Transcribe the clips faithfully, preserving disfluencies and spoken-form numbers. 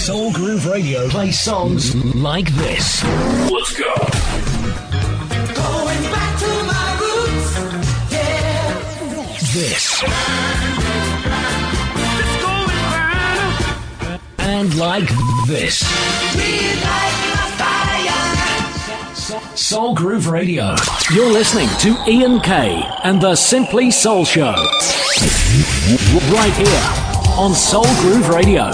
Soul Groove Radio play songs like this. Let's go. Going back to my roots, yeah. This. And like this. We like my fire. Soul Groove Radio. You're listening to Ian K and the Simply Soul Show. Right here on Soul Groove Radio.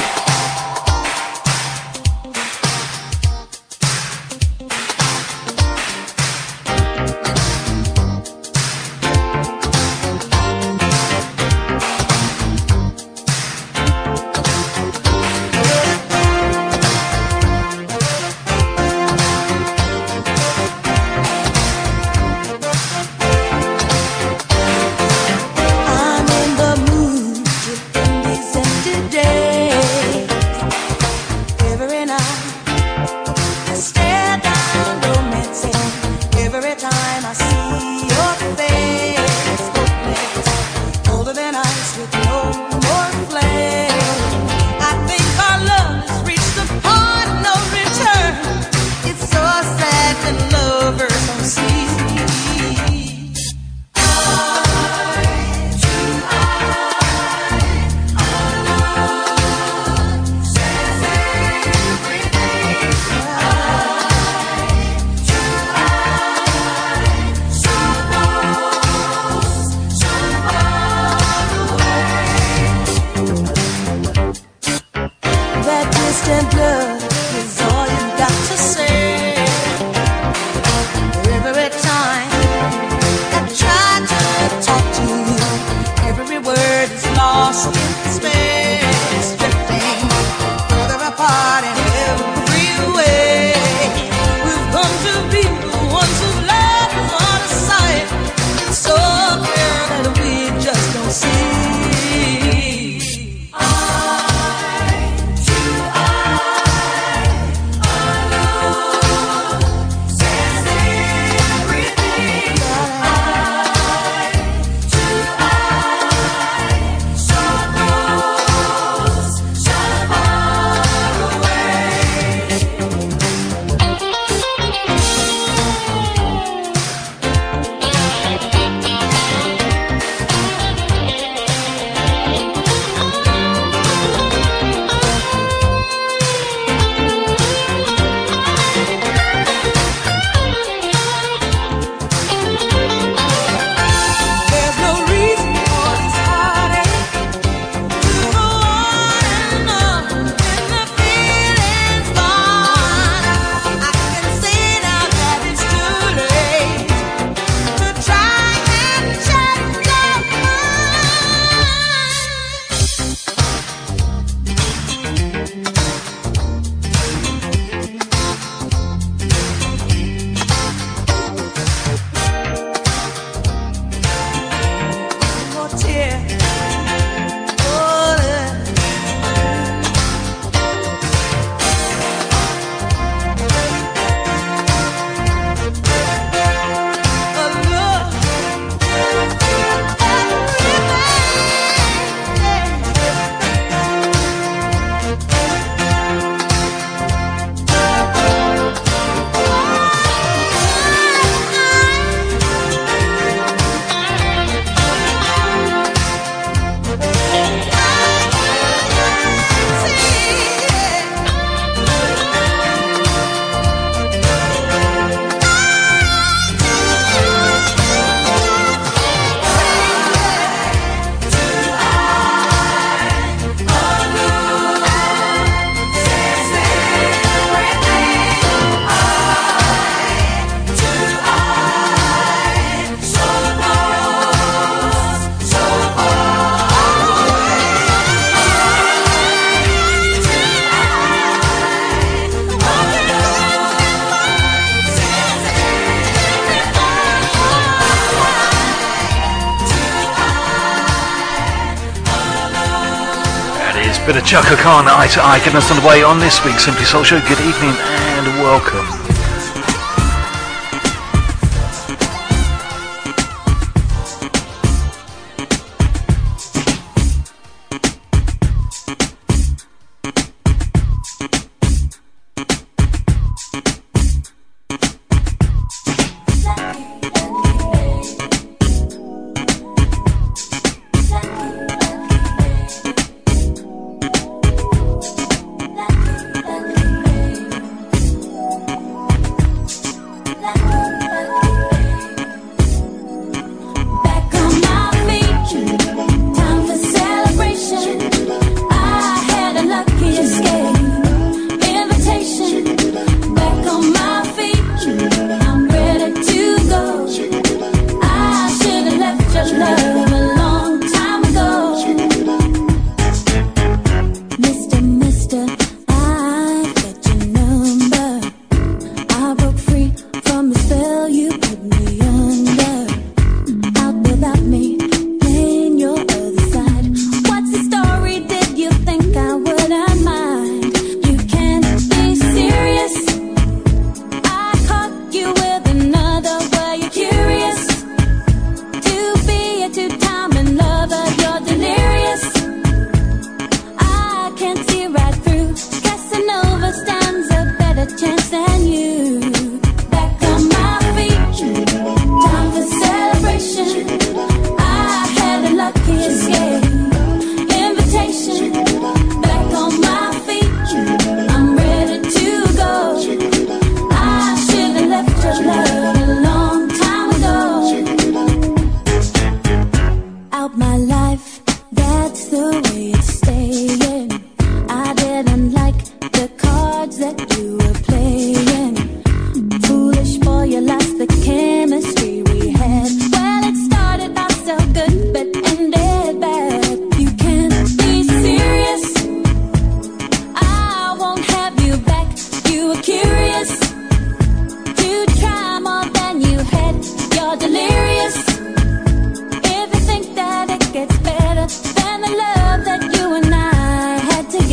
Bit of Chaka Khan, Eye to Eye, getting us on the way on this week's Simply Soul Show. Good evening and welcome.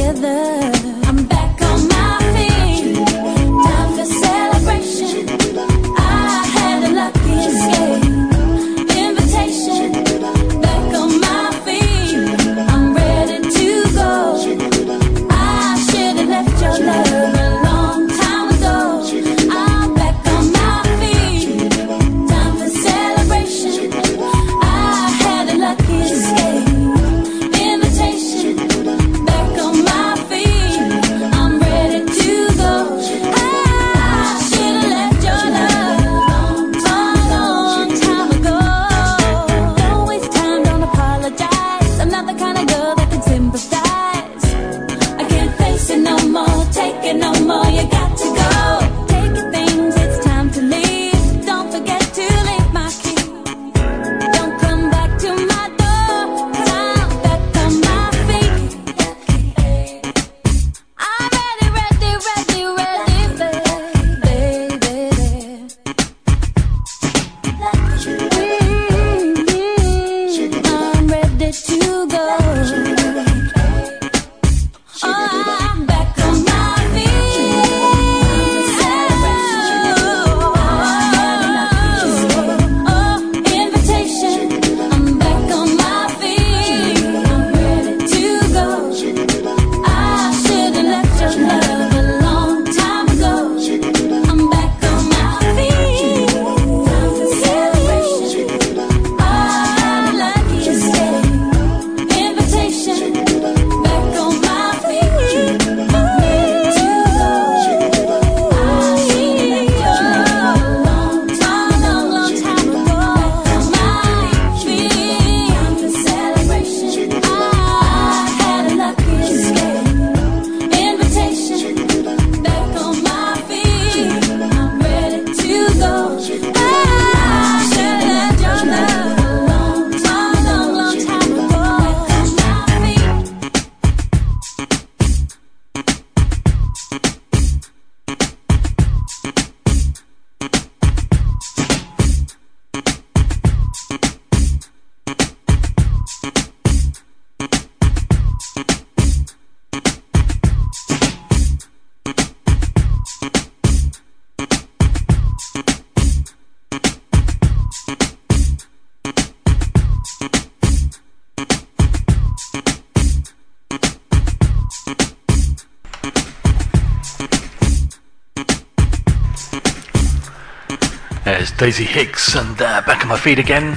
There's Daisy Hicks and uh, Back on My Feet again.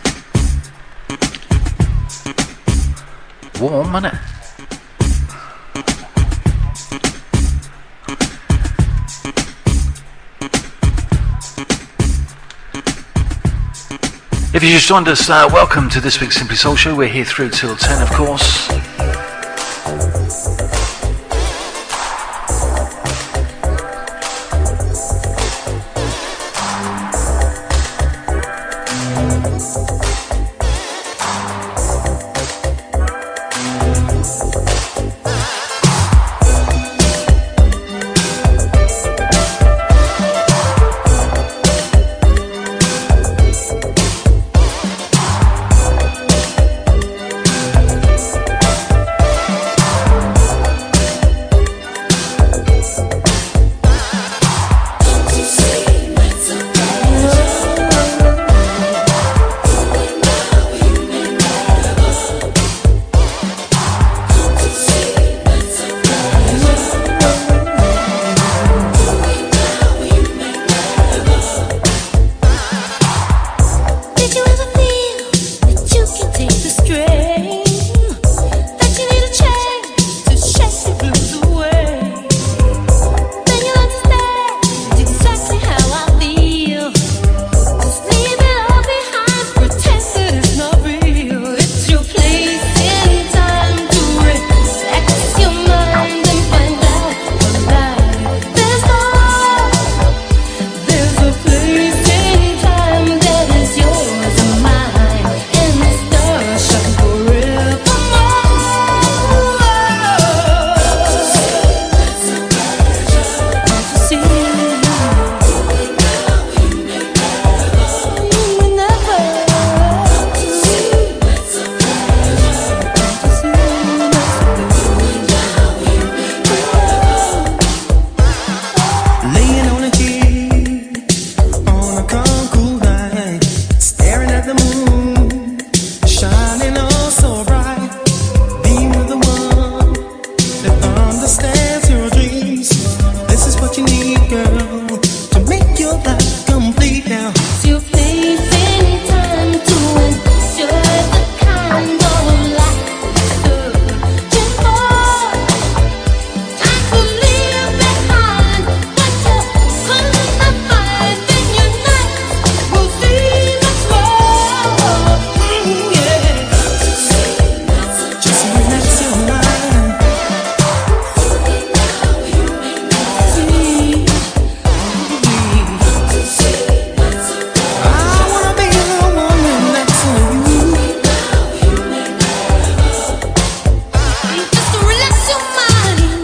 Warm, isn't it? If you just joined us, uh, welcome to this week's Simply Soul Show. We're here through till ten, of course. understands your dreams. This is what you need, girl, to make your life complete now. So you're facing time to enjoy the kind of life you're searching for. Time to leave behind what you couldn't find in your night. Will seem as well. Mm, yeah. Just relax your mind. I wanna be the woman next to you. Just relax your mind.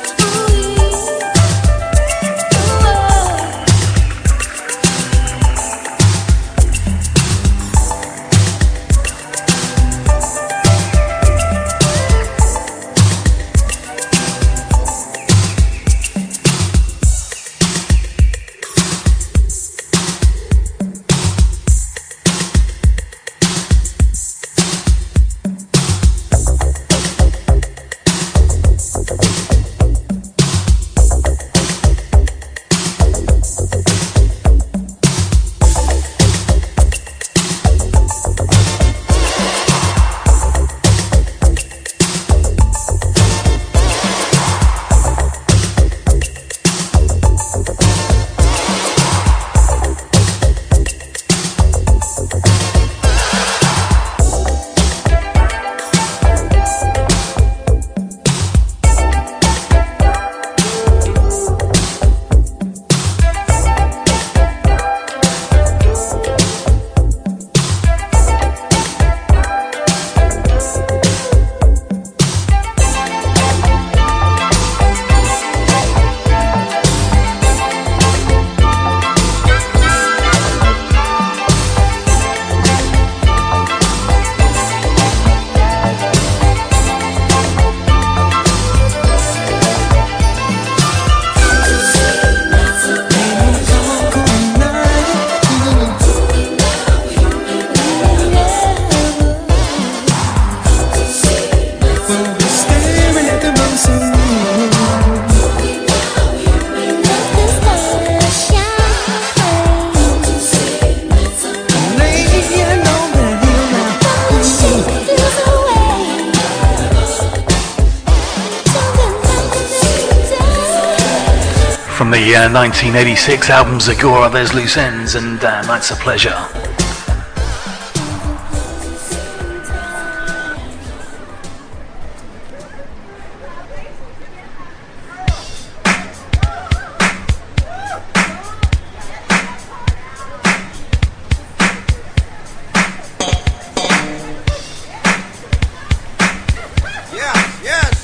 We'll be staring at the moon soon. Laying on the hill now. From the uh, nineteen eighty-six album Zagora, there's Loose Ends and uh, Nights of Pleasure. Yes, yes.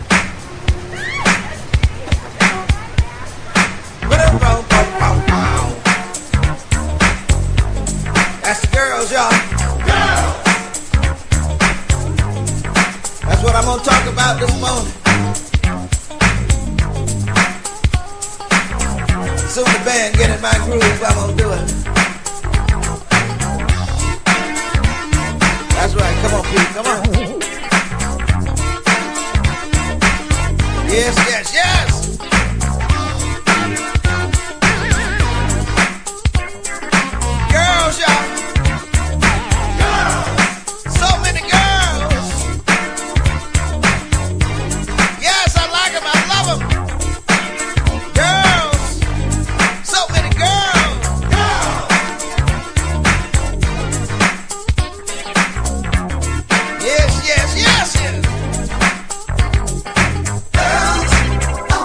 That's the girls, y'all. That's what I'm gonna talk about this morning. Soon the band get in my groove, I'm gonna do it. That's right, come on, Pete, come on. Yes, yes, yes. Girls, y'all. So many girls. Yes, I like them, I love them. Girls. So many girls. Yes, yes, yes, yes.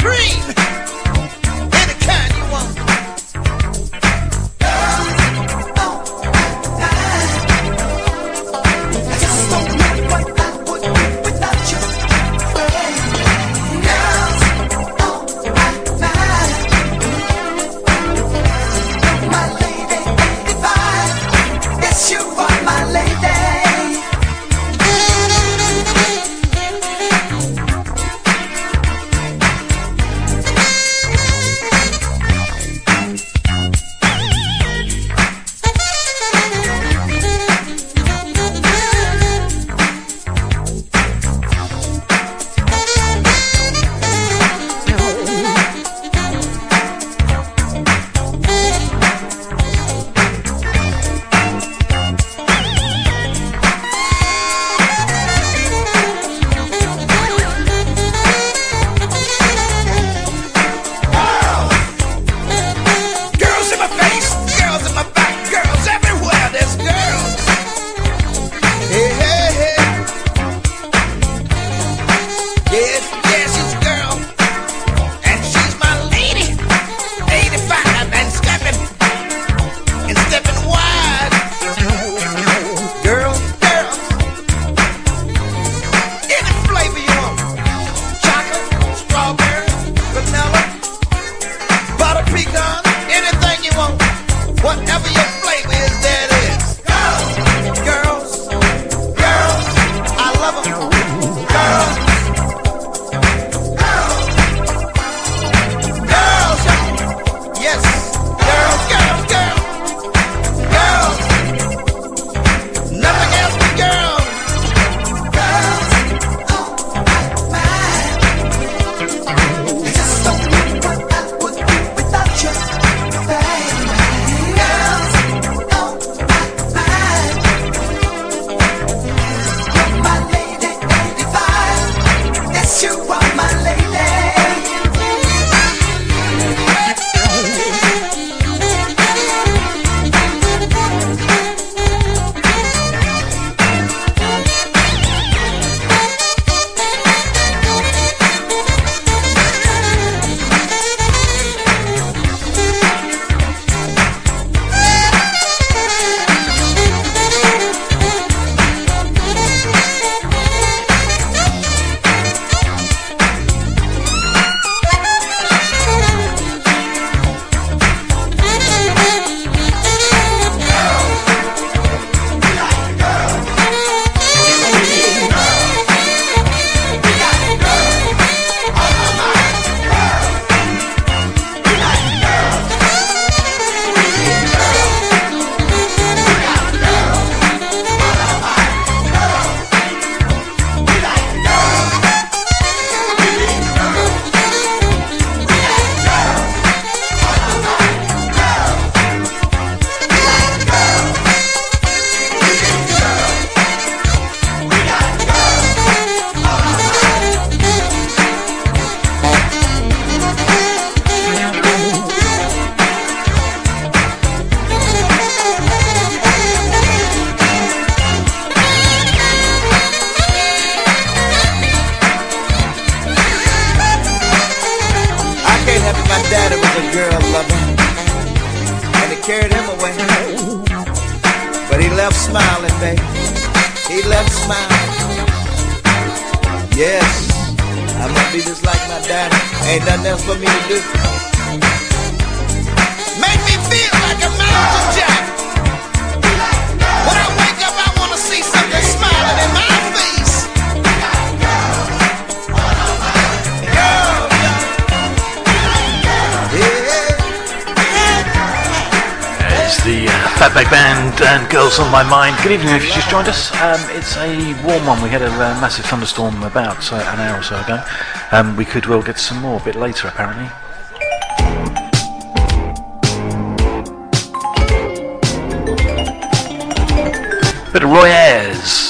cream, any kind you want. I just don't know what I would do without you. Girls on my mind, my lady divine. Yes, you are my lady. Girls in my face, girls in my back, girls everywhere. There's girls. Hey, hey, hey. Yes, yes, she's a girl, and she's my lady. eighty-five and stepping, and stepping wide. Girls, girls, any flavor you want. Chocolate, strawberry, vanilla, butter pecan, anything you want. Whatever your flavor is, there it is. Girls, girls, girls, I love them. Girls, girls, girls, yes, girls, girls, girls, girls, nothing else but girls. Girls on my mind. I just don't know what I would do without you, baby. Girls on my mind. You're my lady, eighty-five. Yes, you are my lady. I can't help it, my daddy was a girl lover, and it carried him away. But he left smiling, baby. He left smiling. Yes, I must be just like my daddy. Ain't nothing else for me to do. Make me feel like a mountain jack. When I wake up, I wanna see something smiling in my face. Girl, It's the uh, Fatback Band and Girls on My Mind. Good evening if you just joined us. Um, it's a warm one. We had a uh, massive thunderstorm about uh, an hour or so ago. Um, we could well get some more a bit later apparently. Bit of Roy Ayers.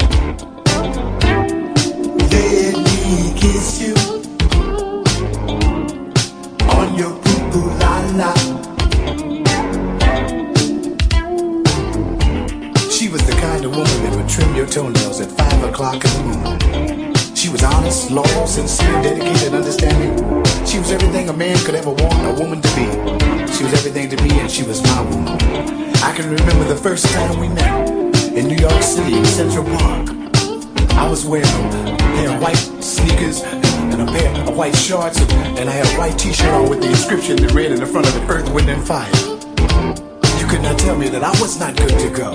Let me kiss you. five o'clock in the morning. She was honest, loyal, sincere, dedicated, understanding. She was everything a man could ever want a woman to be. She was everything to me, and she was my woman. I can remember the first time we met in New York City, in Central Park. I was wearing a pair of white sneakers and a pair of white shorts, and I had a white t-shirt on with the inscription that read in the front of it, Earth, Wind, and Fire. You could not tell me that I was not good to go.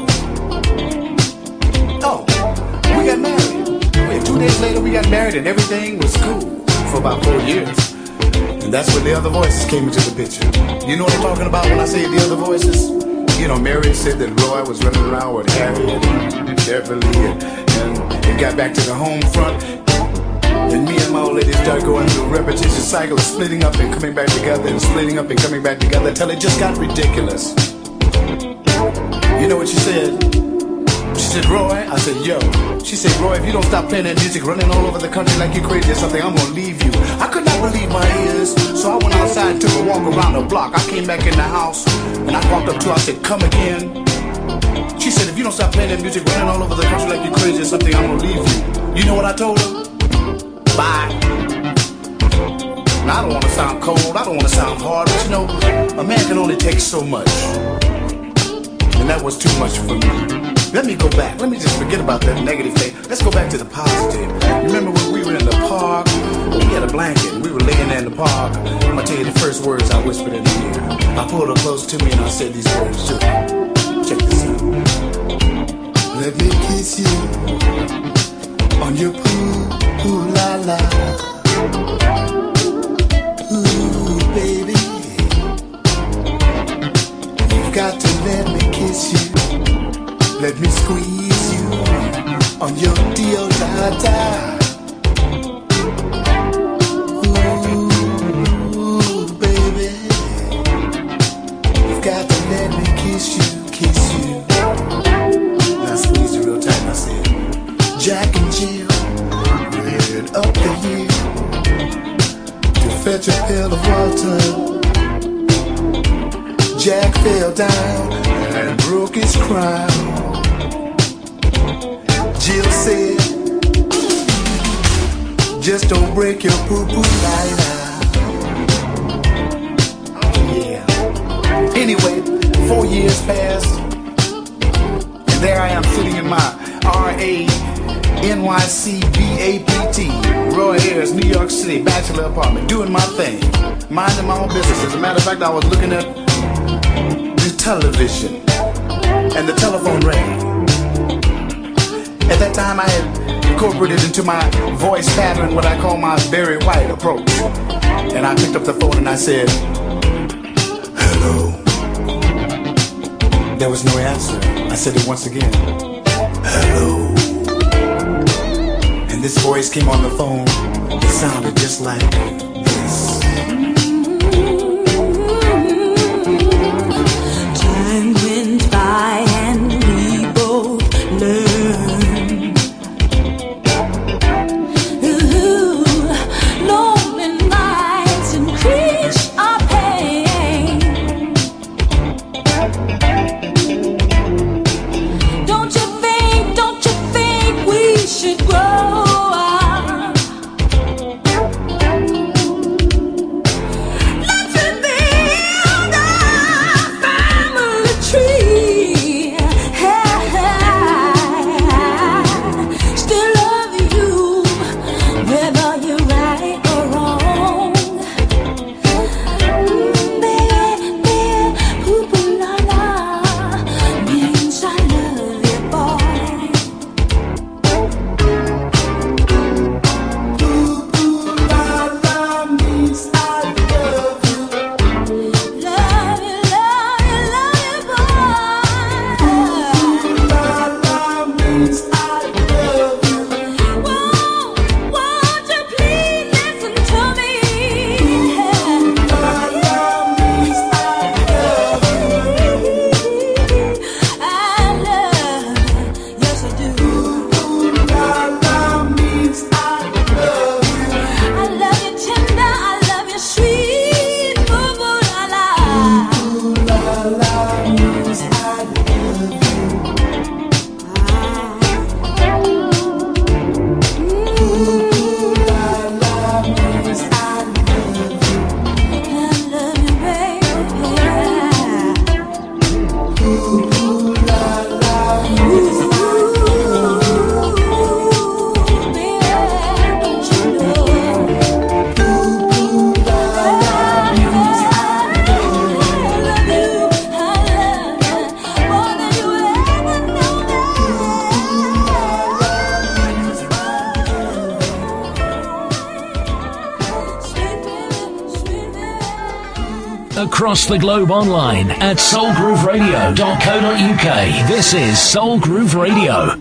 Oh, we got married. Yeah, two days later we got married and everything was cool for about four years. And that's when the other voices came into the picture. You know what I'm talking about when I say the other voices? You know, Mary said that Roy was running around with Harriet and Beverly, and, and it got back to the home front. And me and my old lady started going through a repetitious cycle of splitting up and coming back together and splitting up and coming back together until it just got ridiculous. You know what she said? She said, Roy? I said, yo. She said, Roy, if you don't stop playing that music, running all over the country like you crazy or something, I'm gonna leave you. I could not believe my ears, so I went outside and took a walk around the block. I came back in the house, and I walked up to her, I said, come again. She said, if you don't stop playing that music, running all over the country like you crazy or something, I'm gonna leave you. You know what I told her? Bye. Now, I don't want to sound cold, I don't want to sound hard, but you know, a man can only take so much. And that was too much for me. Let me go back. Let me just forget about that negative thing. Let's go back to the positive. Remember when we were in the park? We had a blanket and we were laying there in the park. I'm going to tell you the first words I whispered in her ear. I pulled her close to me and I said these words to her. Check this out. Let me kiss you on your poo, ooh la la. Ooh, baby. You've got to let me kiss you. Let me squeeze you on your deodata. Ooh, baby. You've got to let me kiss you, kiss you. Now I squeezed you real tight and I said, Jack and Jill ran up the hill to fetch a pail of water. Jack fell down and broke his crown. Jill said, just don't break your poo-poo lighter. Oh yeah. Anyway, four years passed, and there I am sitting in my R A N Y C B A P T, Roy Ayers, New York City, bachelor apartment, doing my thing, minding my own business. As a matter of fact, I was looking at the television, and the telephone rang. At that time, I had incorporated into my voice pattern what I call my Barry White approach. And I picked up the phone and I said, hello. There was no answer. I said it once again, hello. And this voice came on the phone. It sounded just like this. Time went by and we both learned. Across the globe online at soul groove radio dot co dot uk. This is Soul Groove Radio.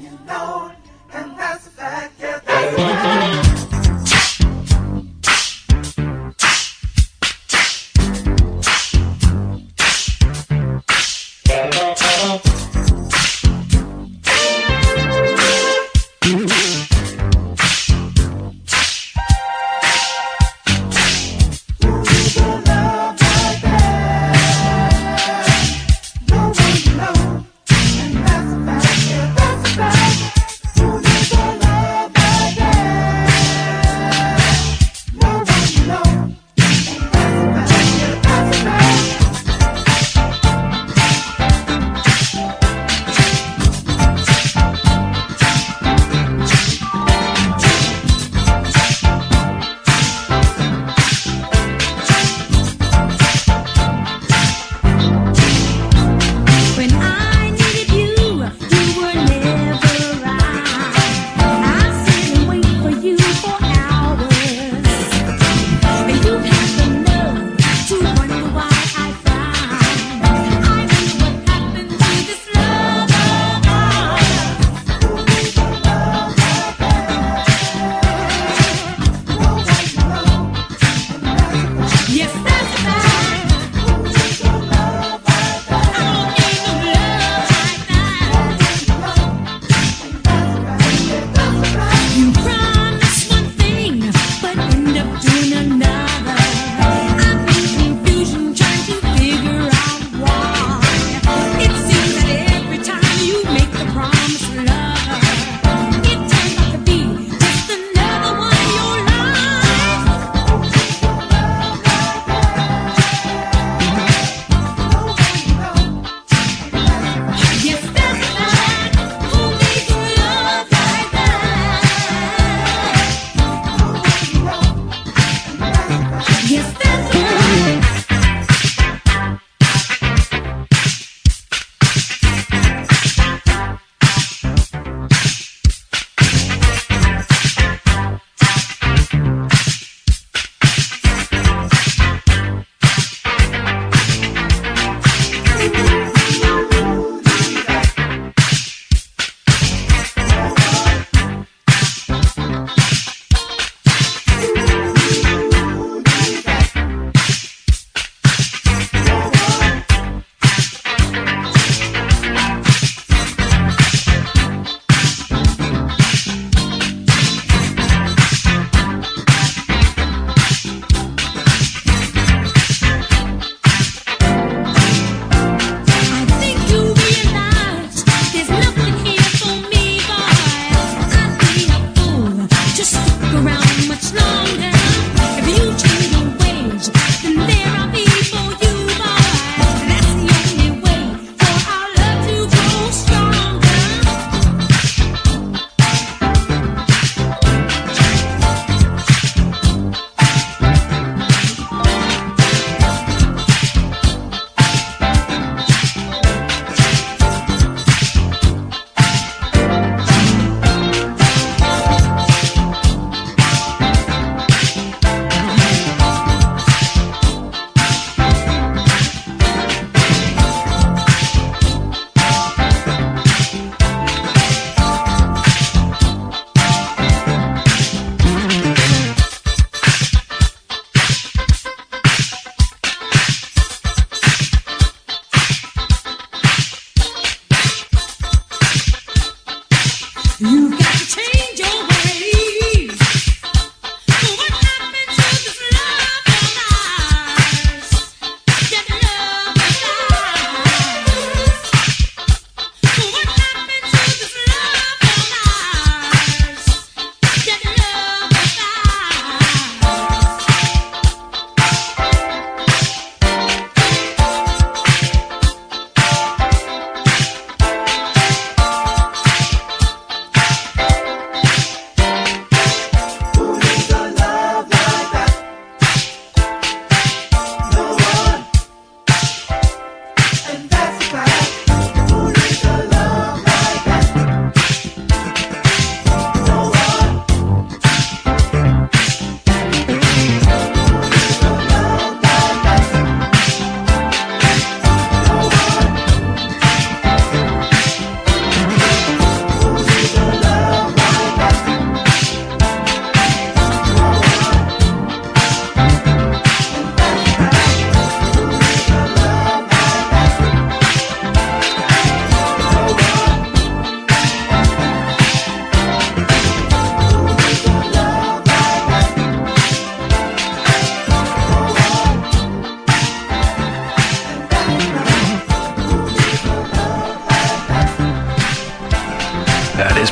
That's a fact, yeah, that's a fact.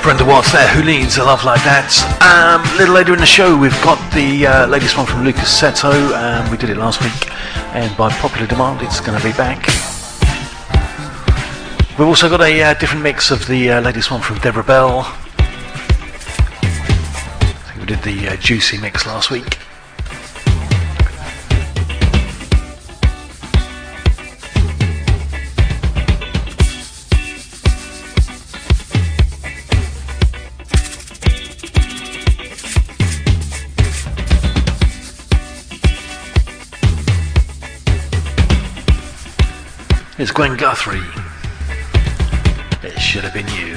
Brenda Watts there, Who Needs a Love Like That. Um, a little later in the show we've got the uh, latest one from Lucas Seto. Um, we did it last week and by popular demand it's going to be back. We've also got a uh, different mix of the uh, latest one from Deborah Bell. I think we did the uh, Juicy mix last week. It's Gwen Guthrie. It should have been you.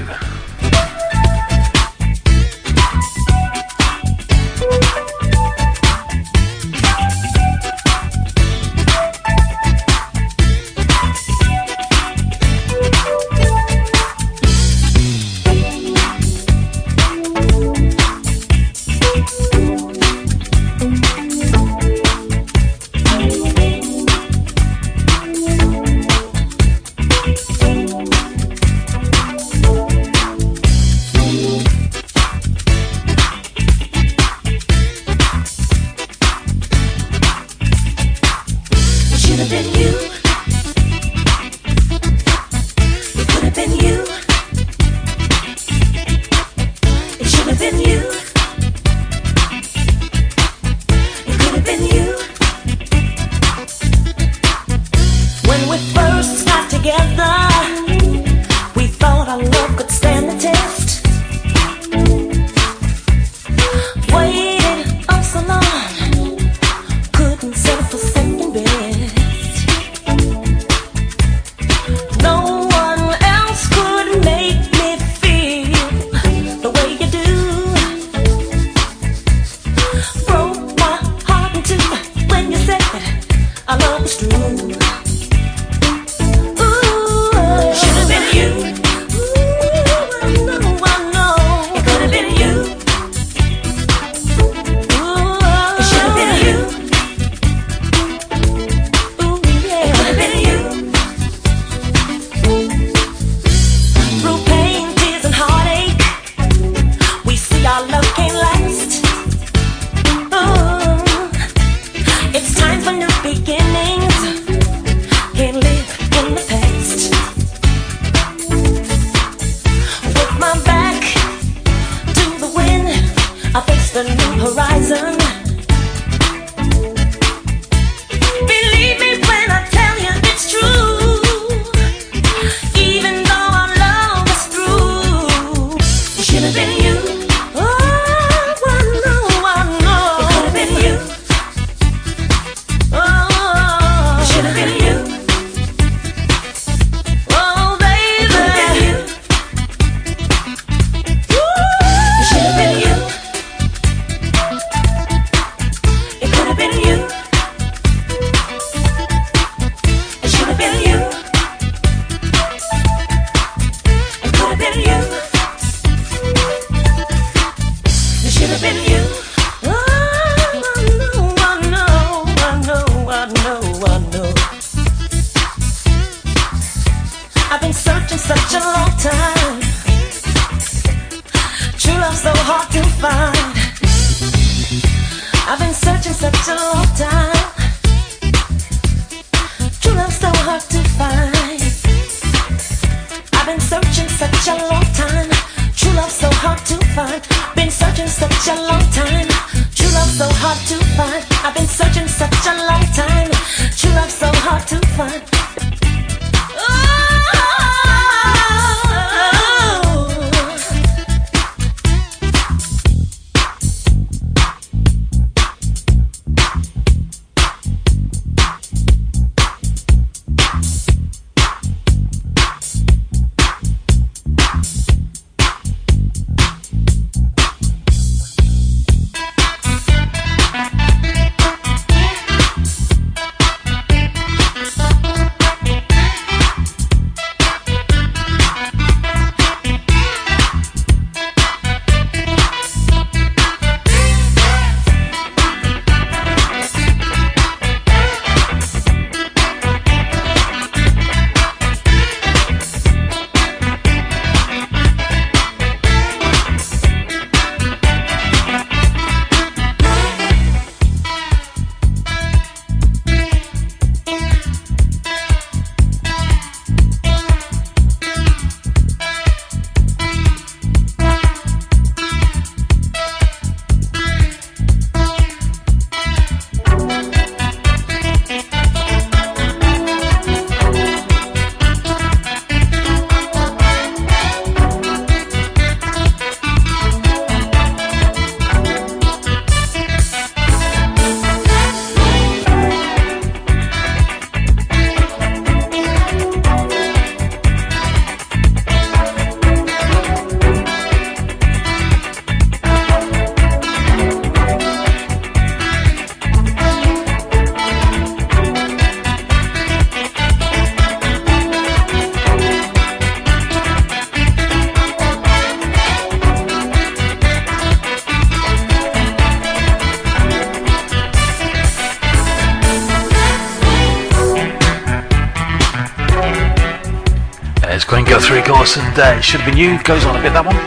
three course, and uh, Should Have Been You goes on a bit, that one.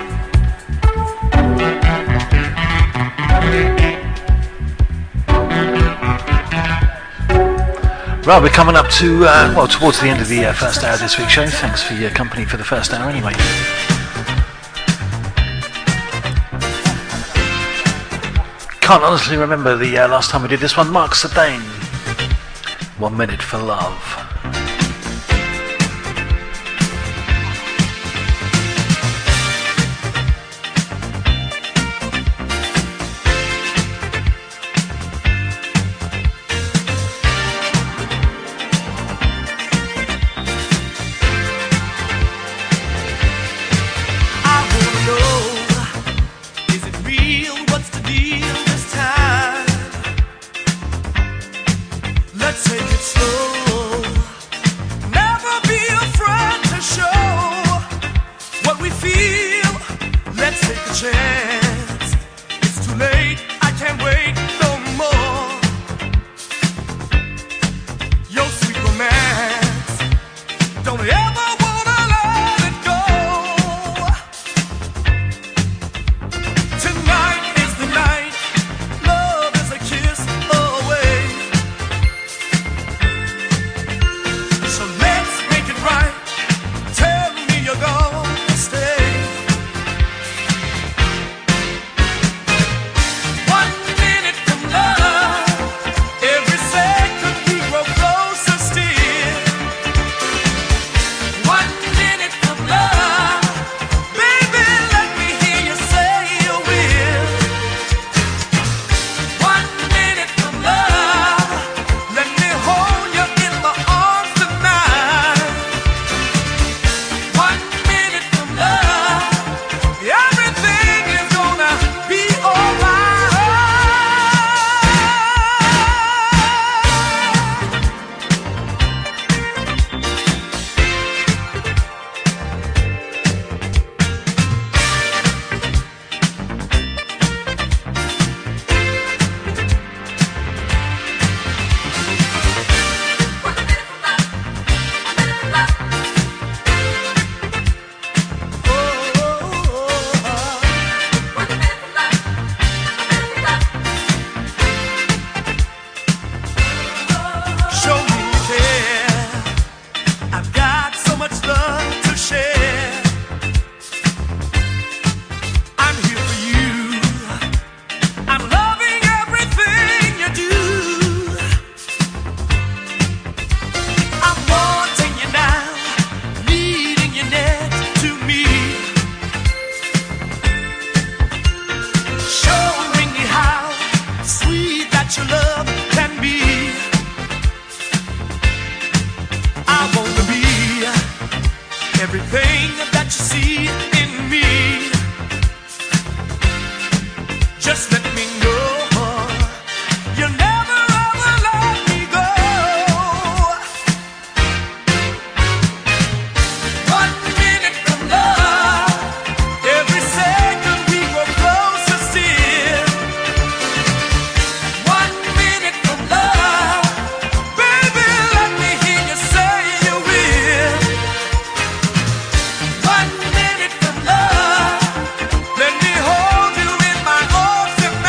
Right, we're coming up to, uh, well, towards the end of the uh, first hour of this week's show. Thanks for your company for the first hour anyway. Can't honestly remember the uh, last time we did this one. Mark Sedane, One Minute for Love. One minute from love, let me hold you in my arms tonight.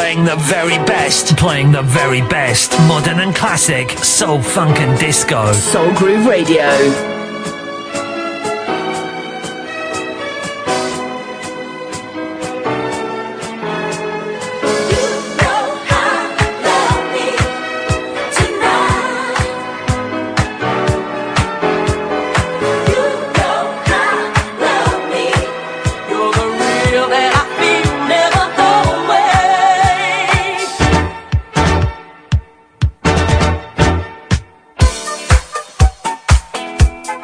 Playing the very best. Playing the very best. Modern and classic. Soul, funk and disco. Soul Groove Radio. Never go away.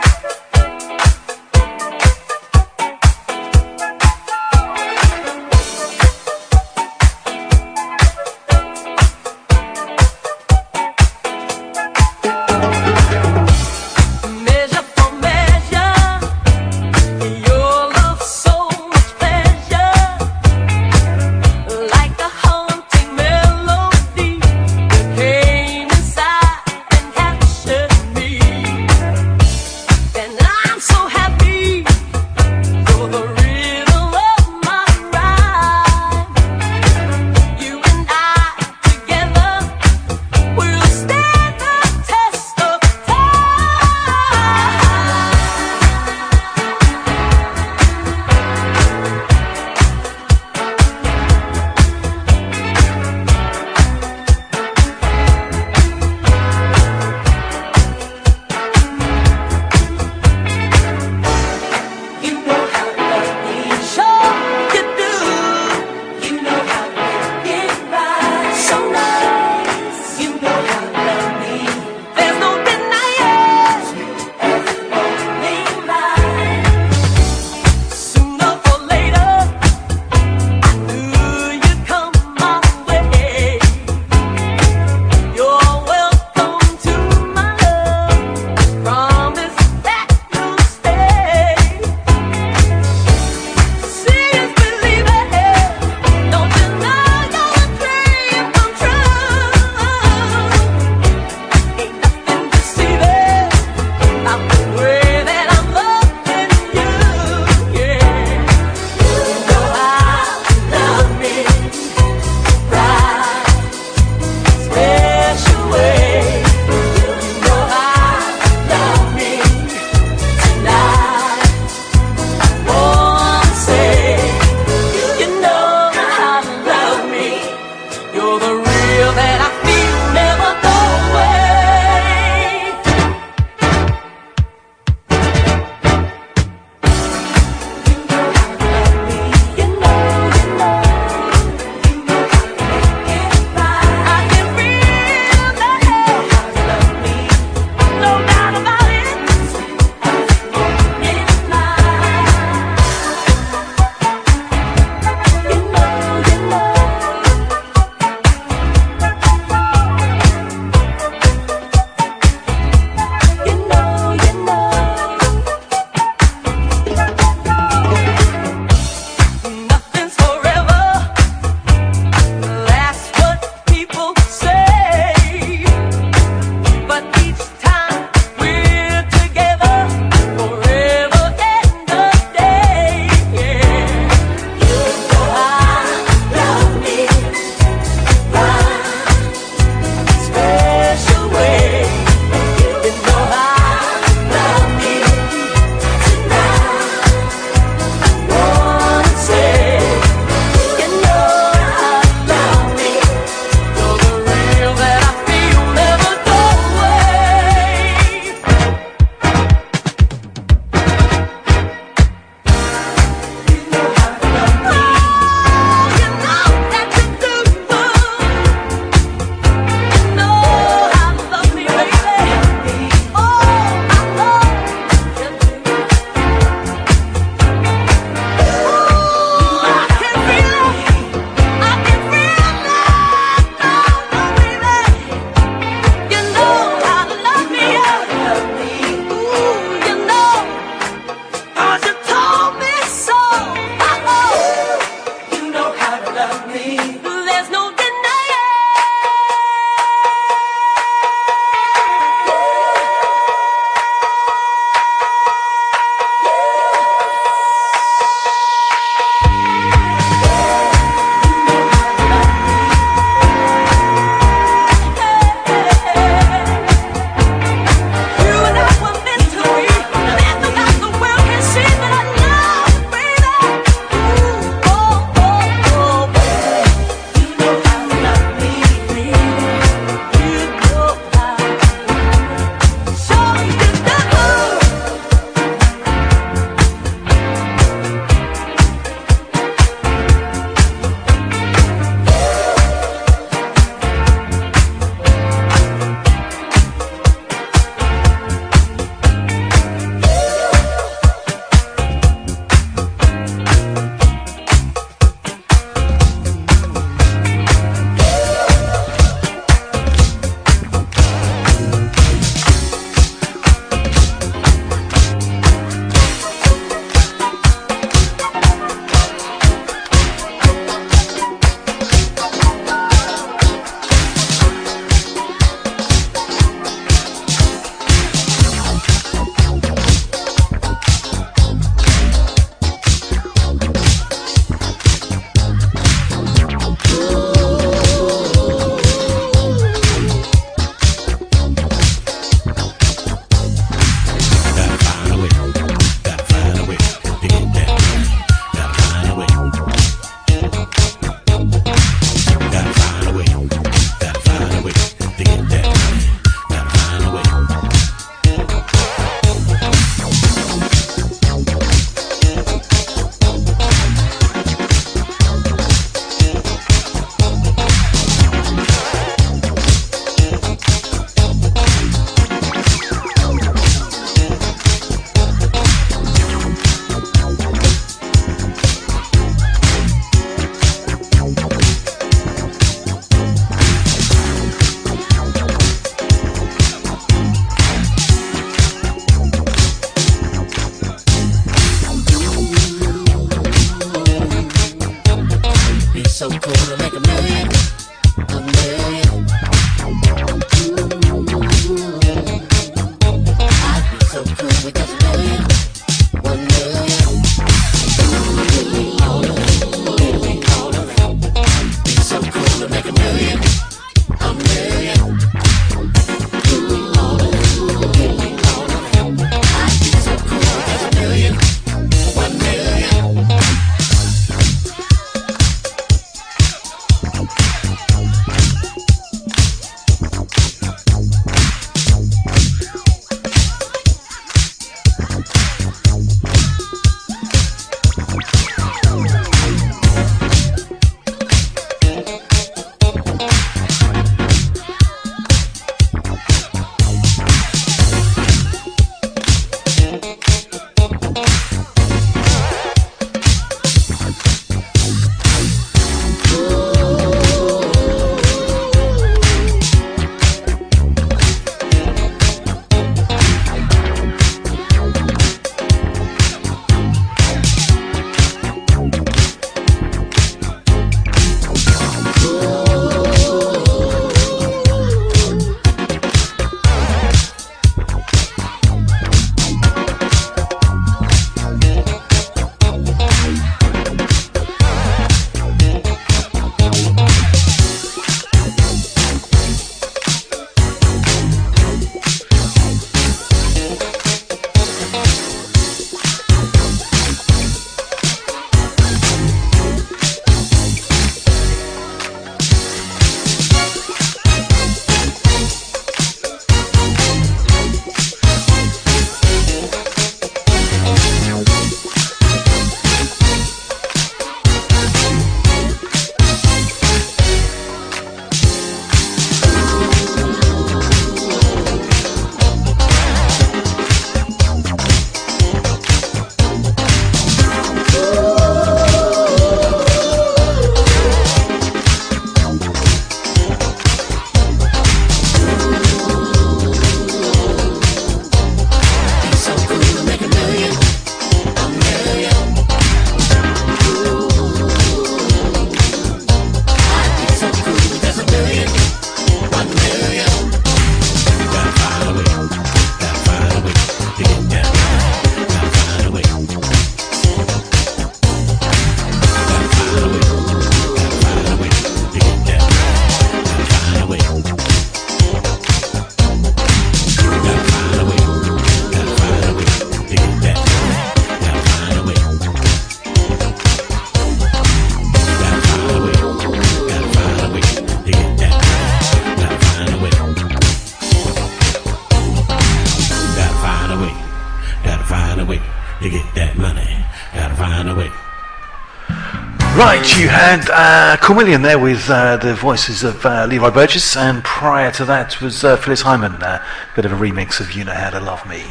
Right, you had uh, Cormillion there with uh, the voices of uh, Leroy Burgess, and prior to that was uh, Phyllis Hyman, a uh, bit of a remix of You Know How to Love Me.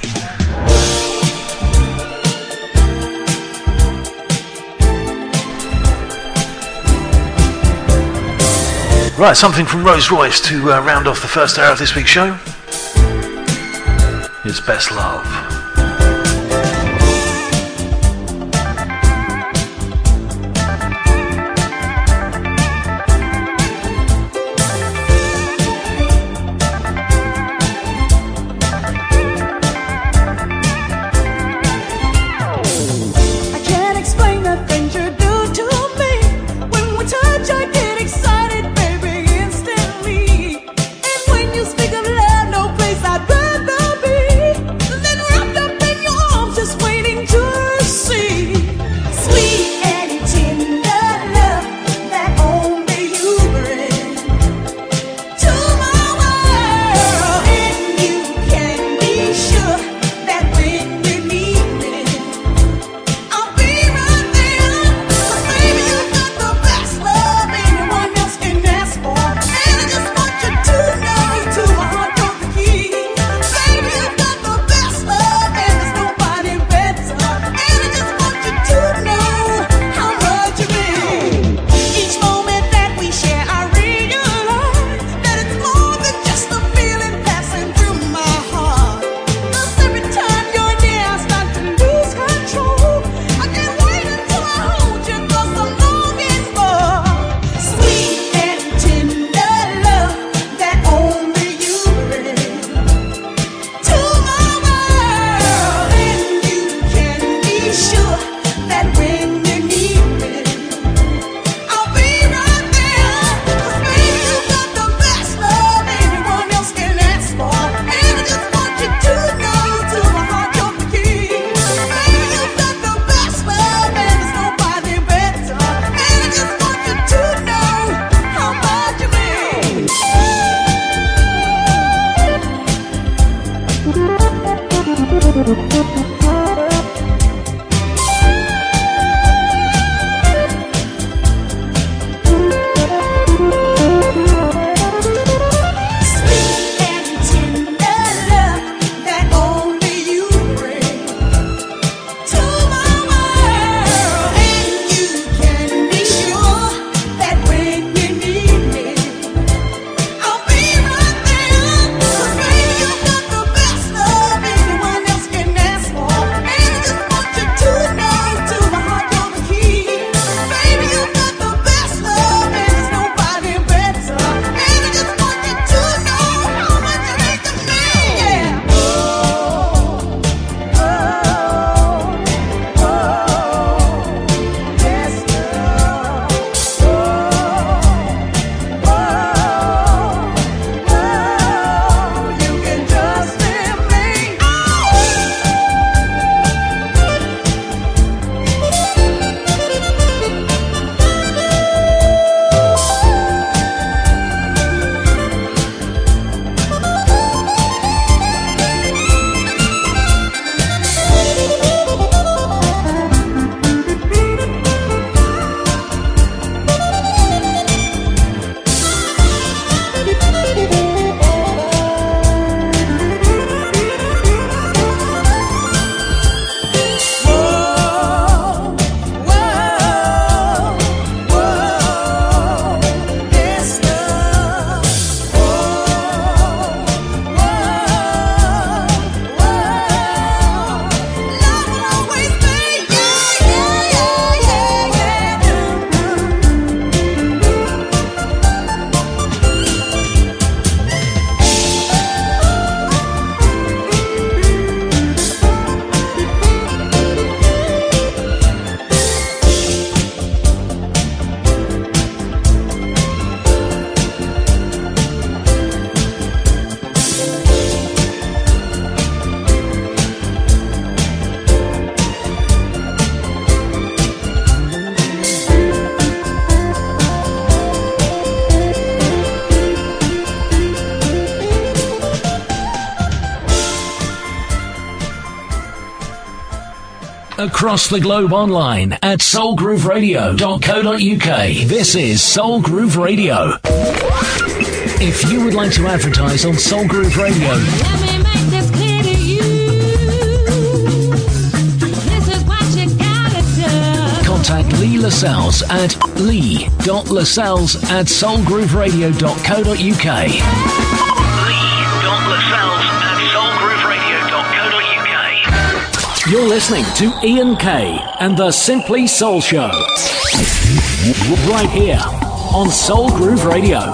Right, something from Rose Royce to uh, round off the first hour of this week's show. Here's Best Love. Speak of love, no place I'd rather be than wrapped across the globe online at soul groove radio dot co dot uk. This is Soul Groove Radio. If you would like to advertise on Soul Groove Radio, Let me make this clear to you. This is what you gotta do. contact Lee Lascelles at lee dot lascelles at soul groove radio dot co dot uk. Lee dot Lascelles at soul groove radio dot co dot uk. You're listening to Ian Kay and the Simply Soul Show. Right here on Soul Groove Radio.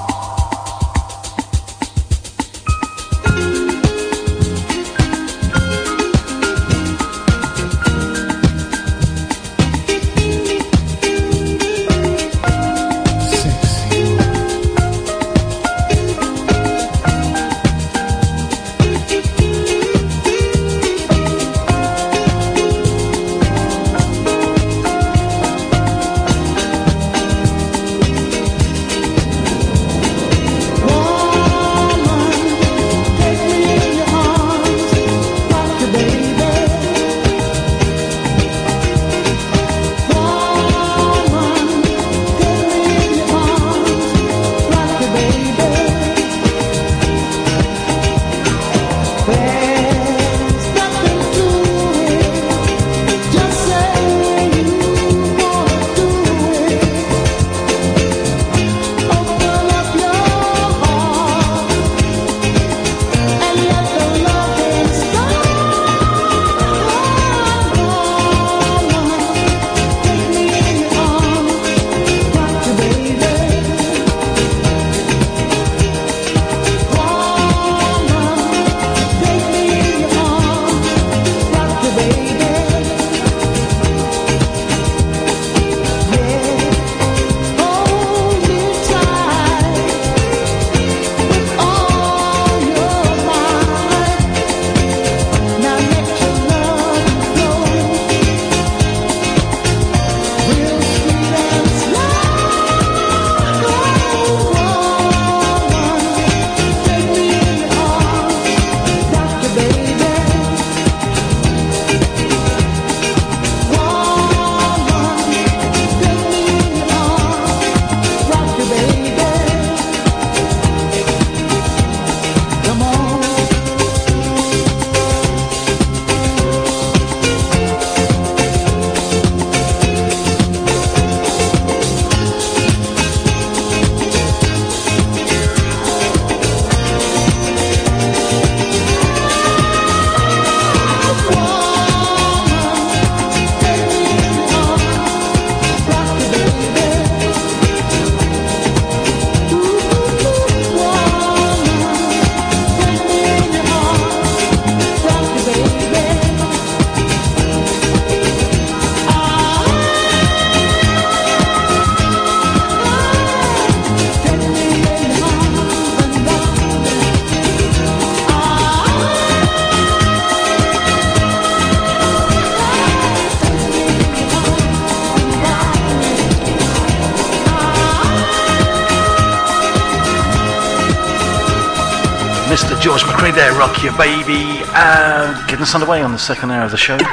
Mister George McCrae there, Rock Your Baby. Uh, getting us underway on the second hour of the show. No,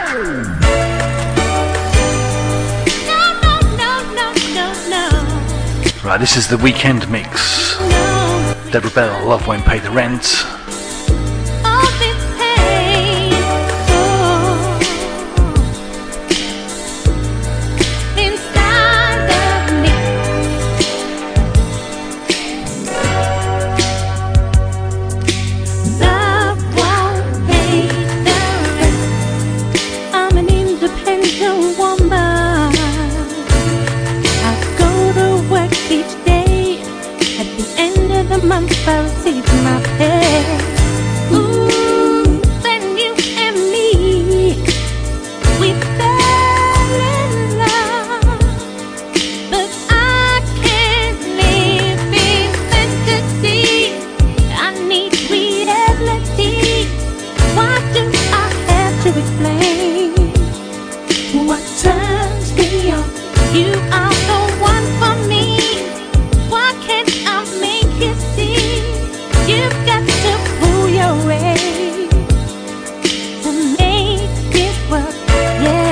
no, no, no, no, Right, this is the weekend mix. no. Deborah Bell, Love Won't Pay the Rent. All this pain, oh, inside of me. Love won't pay the rent. I'm an independent woman. I go to work each day. At the end of the month, I receive my pay. Ooh, then you and me, we fell in love, but I can't live in fantasy. I need reality. Why do I have to explain what turns me on? You are the one for me. Why can't I make you see? You've got to pull your weight to make it work. Yeah.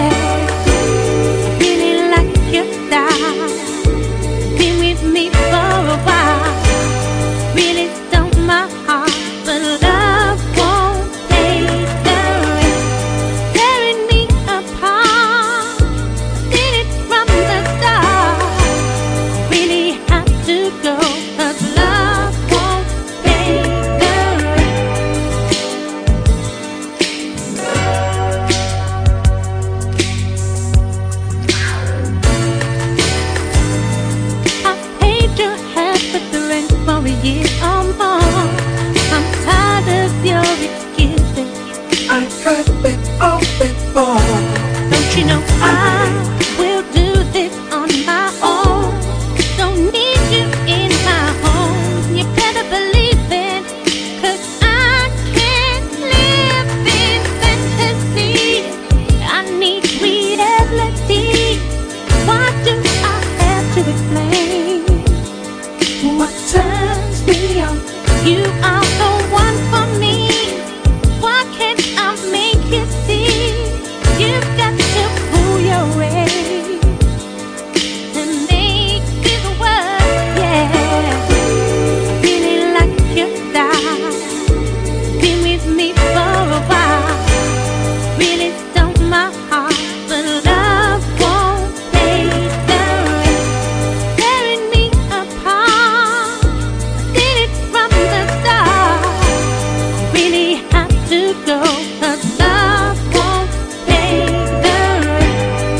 You are the one for me. Why can't I make you see? You've got to pull your weight and make this work, yeah. Really like your style. Been with me for a while. Really stole my heart, but love won't pay the rent. Tearing me apart. I did it from the start. Really have to go, 'cause love won't pay the rent.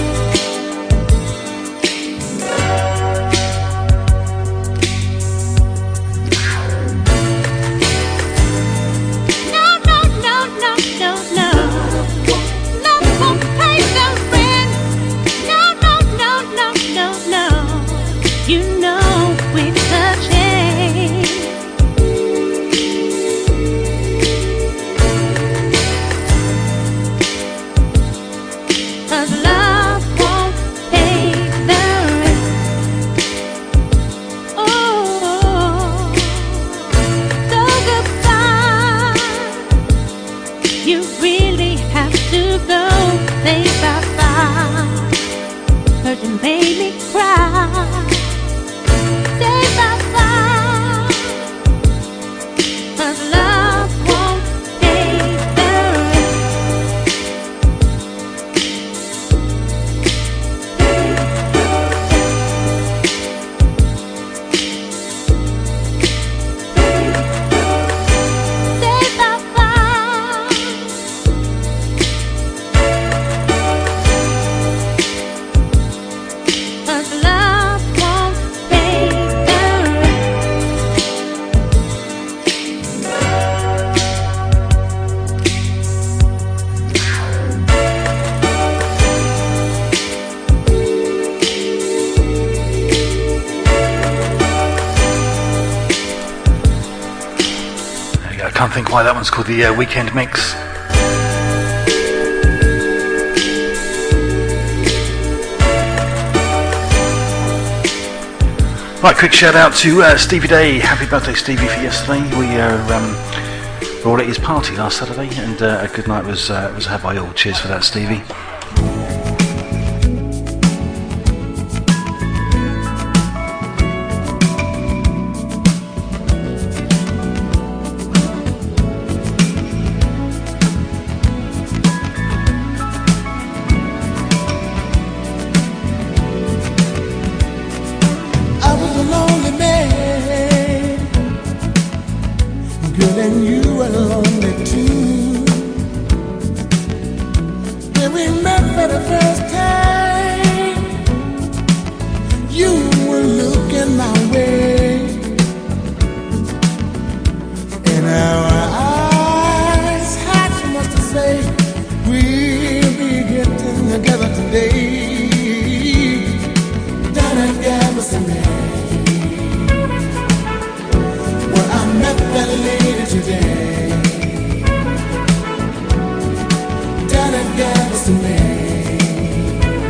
No, no, no, no, no, no. Love won't pay the rent. No, no, no, no, no, no. You know it's a shame. 'Cause love won't pay the rent. Oh, so goodbye. You really have to go. Say bye-bye. 'Cause you made me cry. Say bye-bye. 'Cause love won't pay the rent. Say bye-bye. 'Cause love won't pay the rent. There you go. I can't think why that one's called the uh, Weekend Mix. Right, quick shout out to uh, Stevie Day. Happy birthday, Stevie, for yesterday. We uh, um, were all at his party last Saturday, and uh, a good night was uh, was had by all. Cheers for that, Stevie. I was a lonely man, girl, and you were lonely too. When we met for the first time, you were looking my way, and our eyes had so much to say. We'll be getting together today. Down at Galveston Bay, where I met that lady today. Down at Galveston Bay,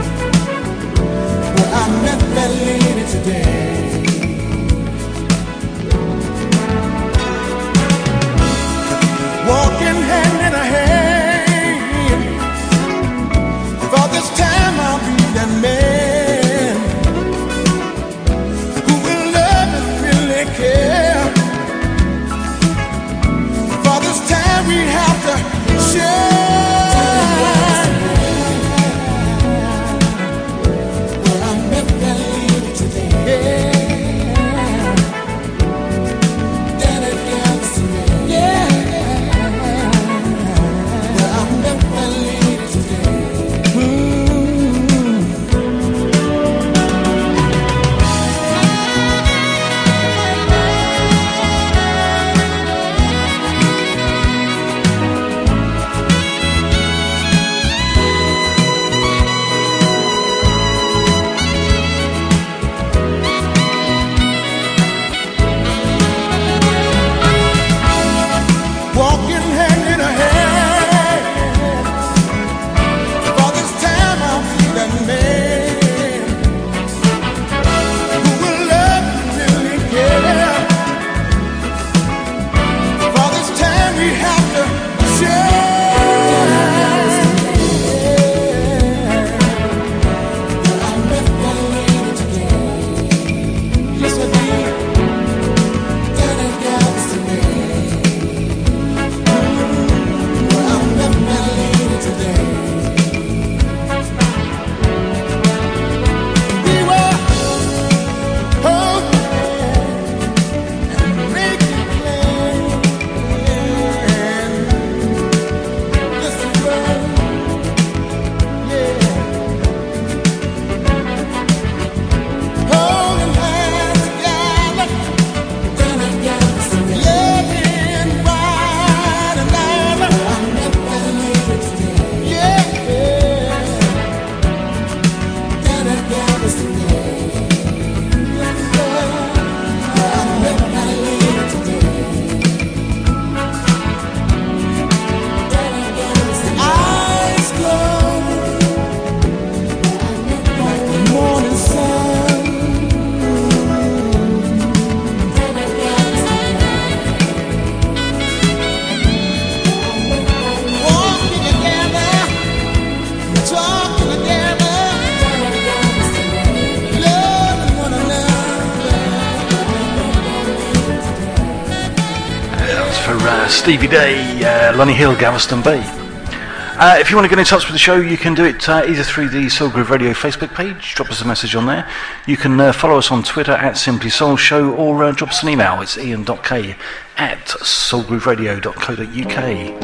for uh, Stevie Day, uh, Lonnie Hill, Galveston Bay. Uh, if you want to get in touch with the show, you can do it uh, either through the Soul Groove Radio Facebook page, drop us a message on there. You can uh, follow us on Twitter at Simply Soul Show, or uh, drop us an email. It's ian dot k at soul groove radio dot co dot uk.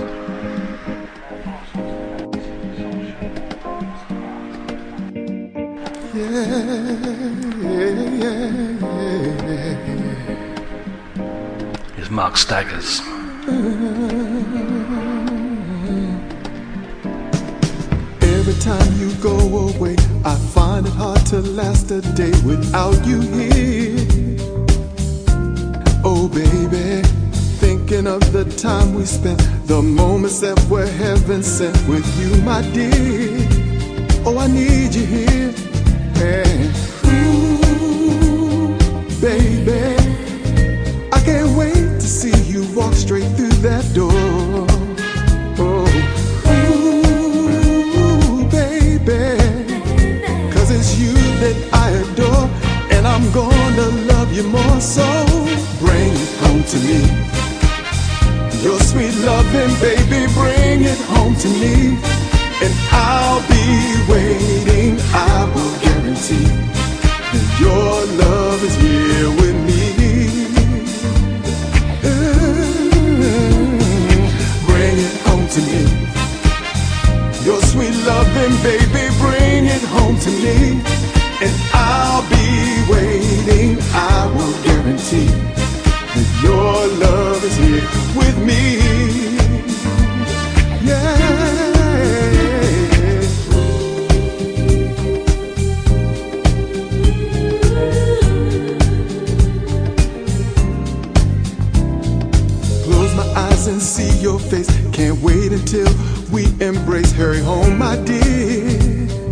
Here's Mark Staggers. Every time you go away, I find it hard to last a day without you here. Oh baby, thinking of the time we spent, the moments that were heaven sent with you, my dear. Oh, I need you here. And ooh, baby, I can't wait to see you walk straight through that door. Oh, ooh, baby, 'cause it's you that I adore, and I'm gonna love you more. So bring it home to me, your sweet loving, baby, bring it home to me. And I'll be waiting, I will guarantee that your love is here with me. Mm, bring it home to me, your sweet loving, baby, bring it home to me. And I'll be waiting, I will guarantee that your love is here with me. Yeah. And see your face, can't wait until we embrace. Hurry home, my dear.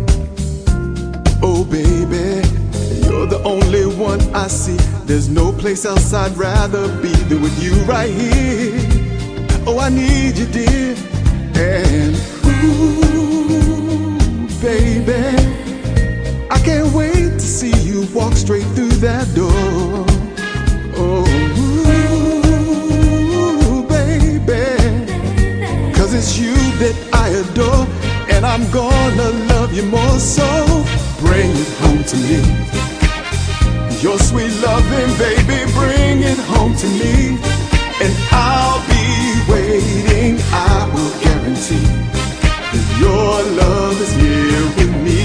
Oh baby, you're the only one I see. There's no place else I'd rather be than with you right here. Oh, I need you, dear. And ooh, baby, I can't wait to see you walk straight through that door. Oh, it's you that I adore, and I'm gonna love you more. So bring it home to me, your sweet loving, baby, bring it home to me. And I'll be waiting, I will guarantee that your love is here with me.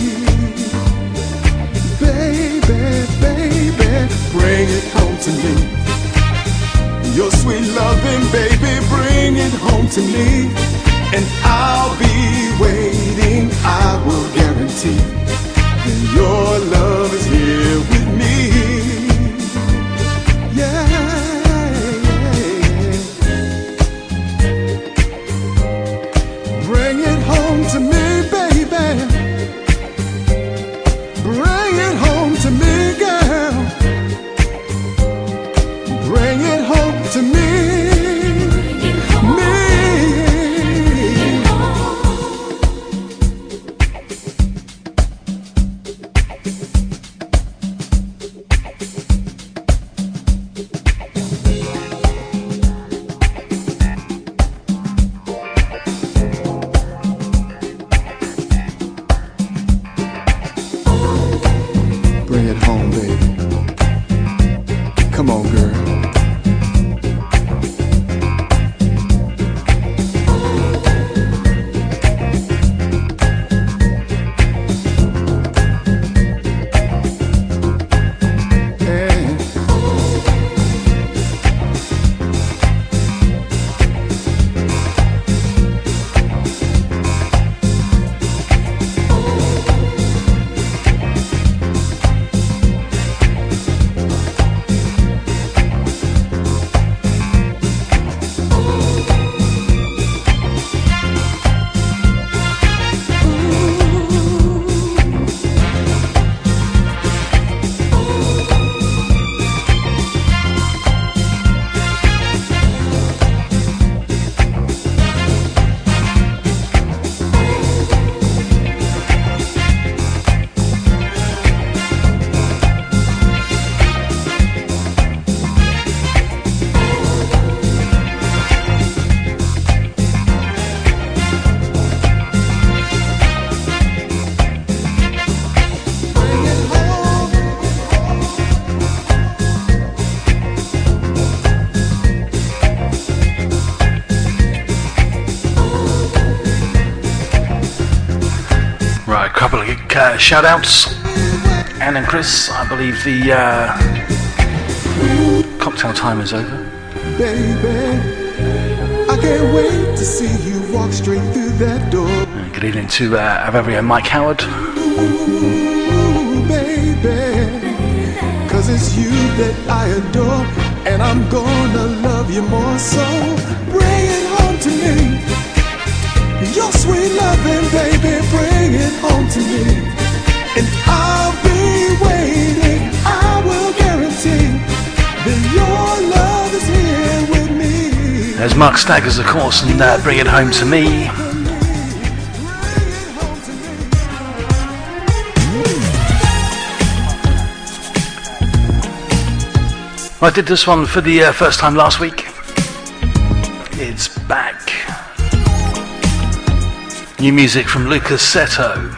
Baby, baby, bring it home to me, your sweet loving, baby, bring it home to me. And I'll be waiting, I will guarantee that your love is here with me. Yeah, yeah. Bring it home to me, baby. Bring it home to me, girl. Bring it home to me. Right, a couple of uh, shout outs. Anne and Chris, I believe the uh, cocktail time is over. Baby, I can't wait to see you walk straight through that door. And good evening to uh, Avavia and Mike Howard. Ooh, baby, cause it's you that I adore, and I'm gonna love you more. So bring it home to me, your sweet loving, baby, bring it home to me, and I'll be waiting. I will guarantee that your love is here with me. There's Mark Staggers, of course, and uh, Bring It Home to Me. I did this one for the uh, first time last week. It's back. New music from Lucas Seto.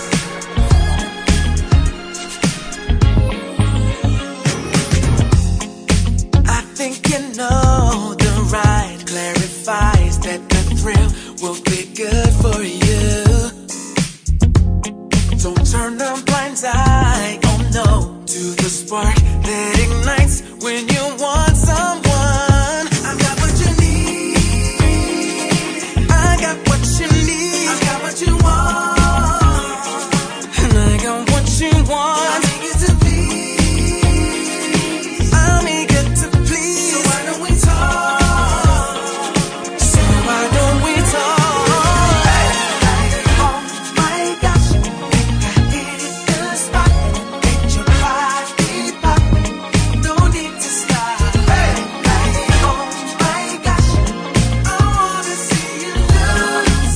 I think you know the ride clarifies that the thrill will be good for you. Don't turn a blind eye, oh no, to the spark that ignites when you want someone. I got what you need. I got what you need. I got what you want. And I got what you want. I'm eager to please. I'm eager to please. So why don't we talk? So why don't we talk? Hey, oh my gosh, I hit the spot. Get your body pop. No need to stop. Hey, oh my gosh, I wanna see you lose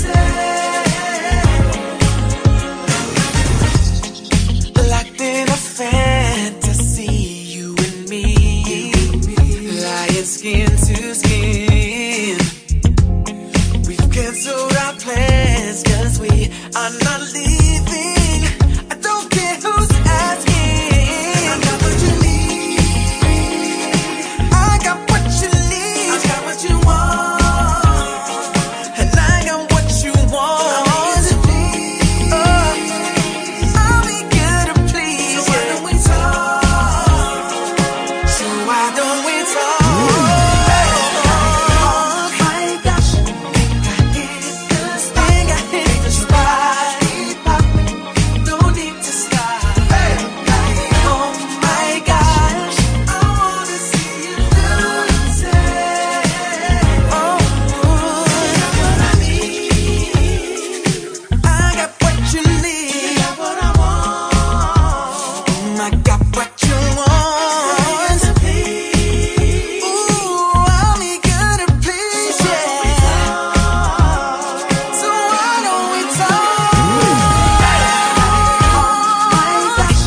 it. Locked in a fantasy, you and me, lying skin to skin. We've canceled our plans 'cause we are not leaving. I don't care who's asking. I got what you need. I got what you need. I got what you want. And I got what you want. Oh, I'll be good to please. So why don't we talk? So why don't we talk? Oh my gosh, think I hit the spot. Think I hit the spot. No need to stop. Oh my gosh, I wanna see you lose it. Oh, I got what I need. I got what you need. I got what I want. I got what you want. Ooh, I'm eager to please, yeah. So why don't we talk? Oh my gosh,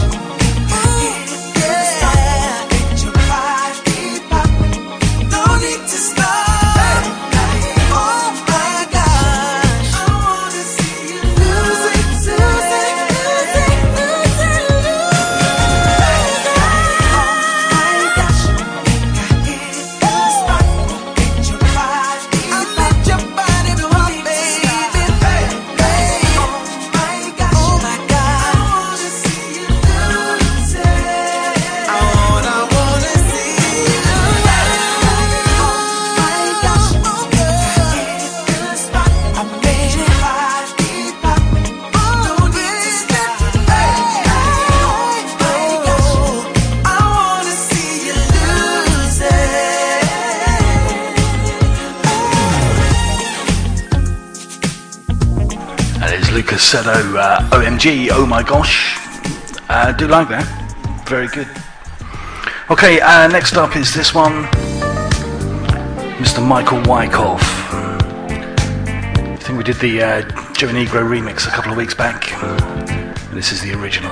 yeah. Get your body pop. No need to stop. Oh my gosh, I wanna see you lose it, lose it, lose it, lose it, lose it. Oh my gosh, think I hit the spot. Get your body, I let your body pop, baby. Hey, oh my gosh, oh my God, I wanna see you lose it. I wanna, wanna see you lose it. Oh my gosh, oh God, hit the spot. I made your body pop. No need to stop. Hey, oh my gosh, I wanna see you lose it. That is Lucas Seto, uh, O M G, oh my gosh. I uh, do like that. Very good. Okay, uh, next up is this one. Mister Michael Wyckoff. I think we did the uh, Joe Negro remix a couple of weeks back. This is the original.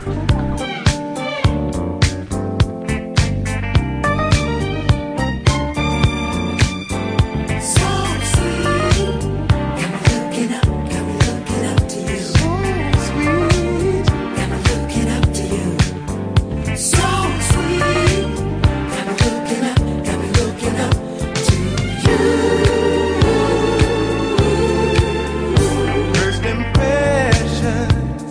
So sweet, got me looking up, got me looking up to you. So sweet, got me looking up to you. So sweet, got me looking up, got me looking up to you. First impressions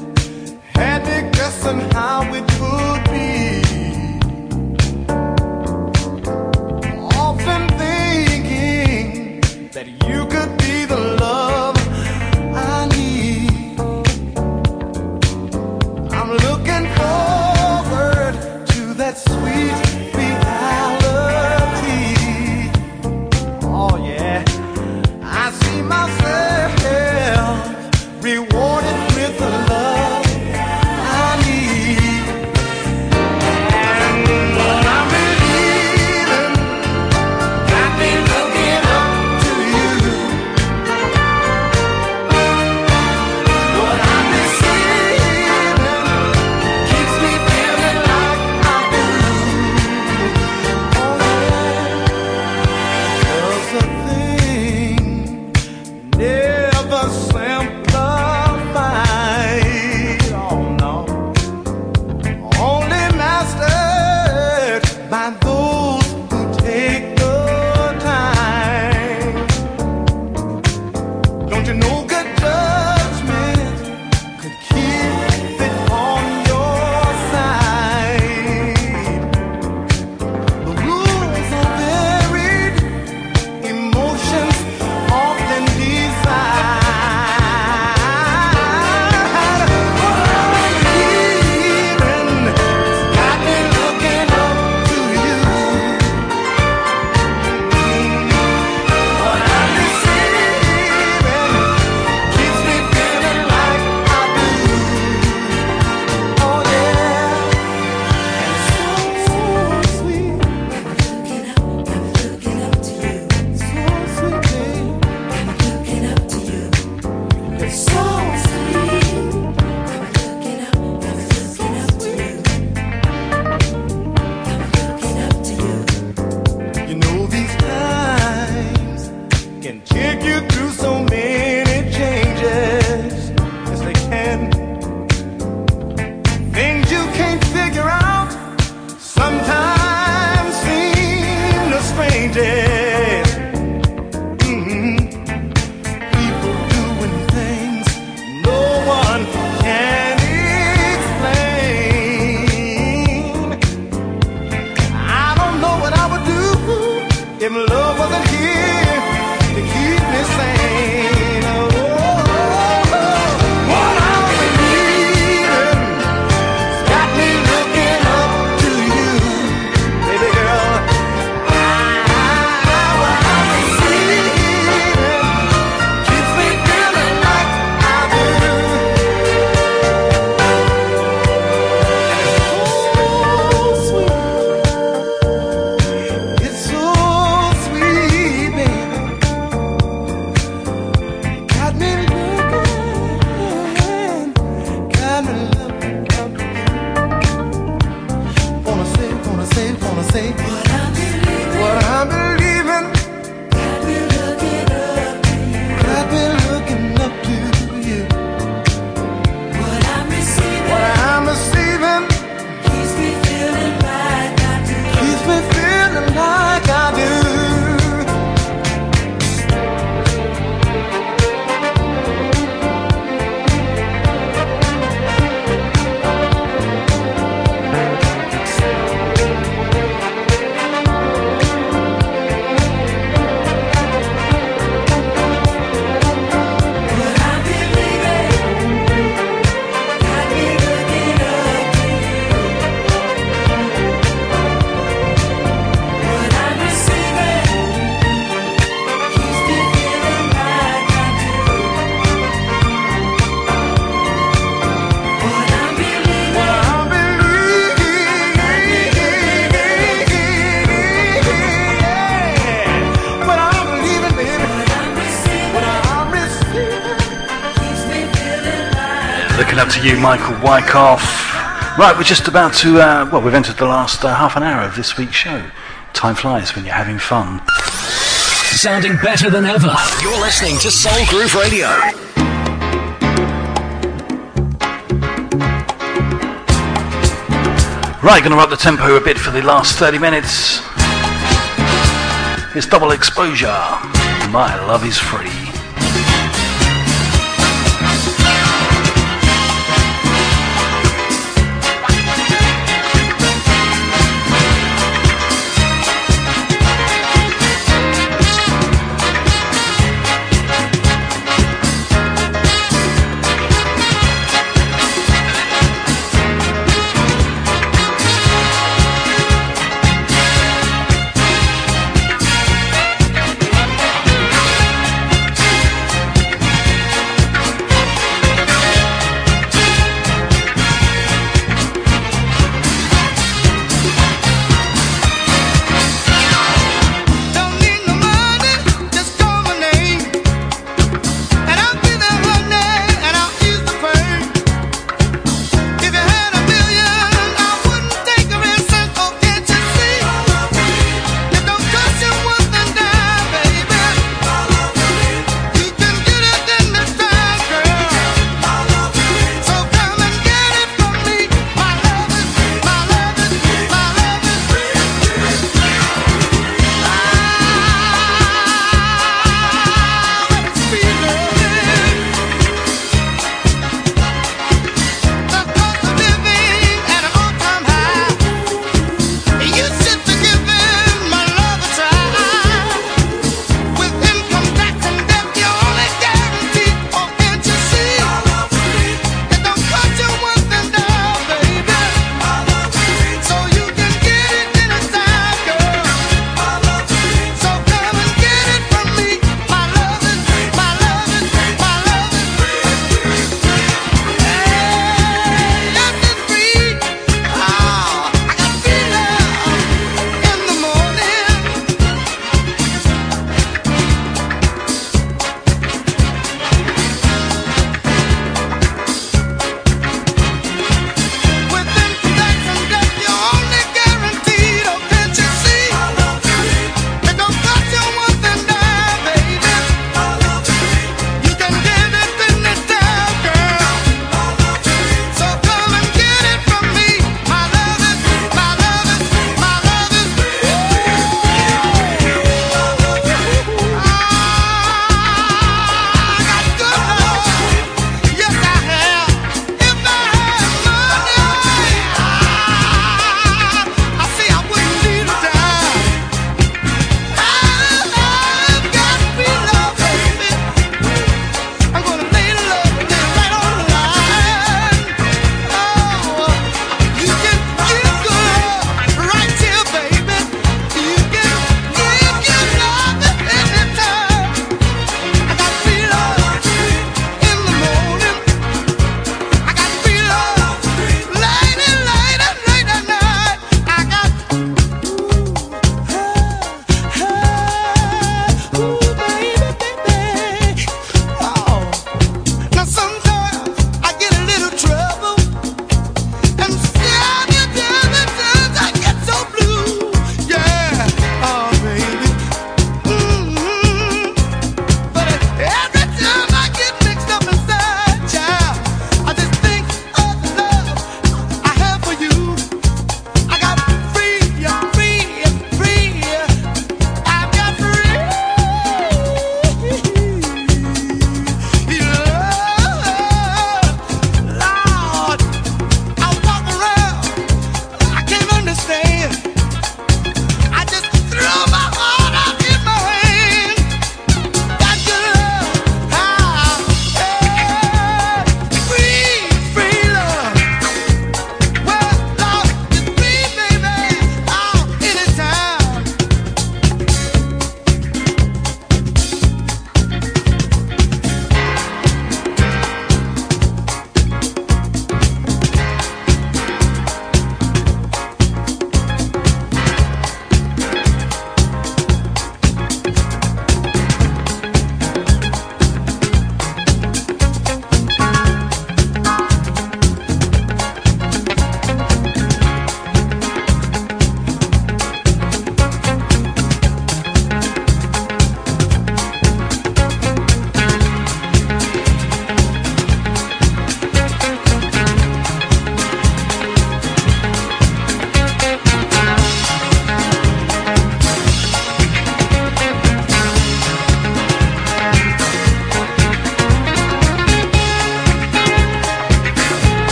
wasn't here to keep me sane. Oh, what I've been needing has got me looking up to you, baby girl. What I've been needing keeps me feeling like I do. It's so sweet, baby. Got me looking, got me looking up. Wanna say, wanna say, wanna say what I'm believing, what I'm believing. Got me looking up to you, got me looking up to you. What I'm receiving, what I'm receiving keeps me feeling like I do. Keeps me feeling like I do. What I'm believing got me looking up to you. What I'm receiving keeps me feeling like I do. What I'm believing, what I'm believing, what I'm believing, baby. What I'm receiving, what I'm receiving keeps me feeling like. Looking up to you, Michael Wyckoff. Right, we're just about to, uh, well, we've entered the last uh, half an hour of this week's show. Time flies when you're having fun. Sounding better than ever. You're listening to Soul Groove Radio. Right, going to up the tempo a bit for the last thirty minutes. It's Double Exposure. My Love is Free.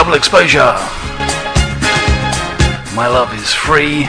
Double Exposure. My Love is Free.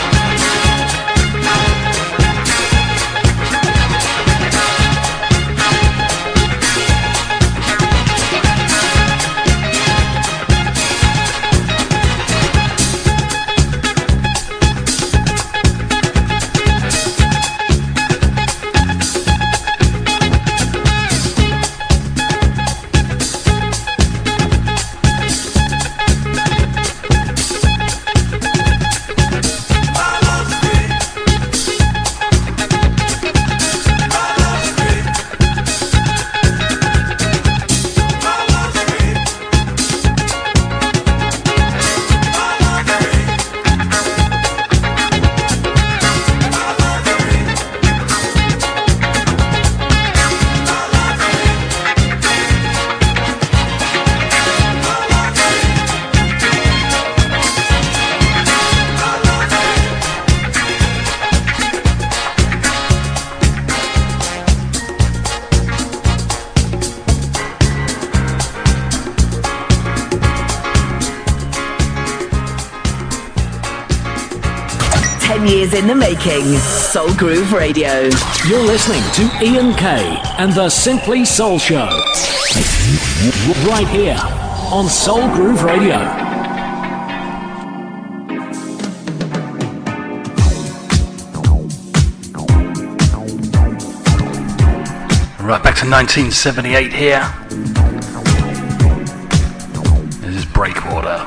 Years in the making. Soul Groove Radio. You're listening to Ian Kay and the Simply Soul Show. Right here on Soul Groove Radio. Right, back to nineteen seventy-eight here. This is Breakwater.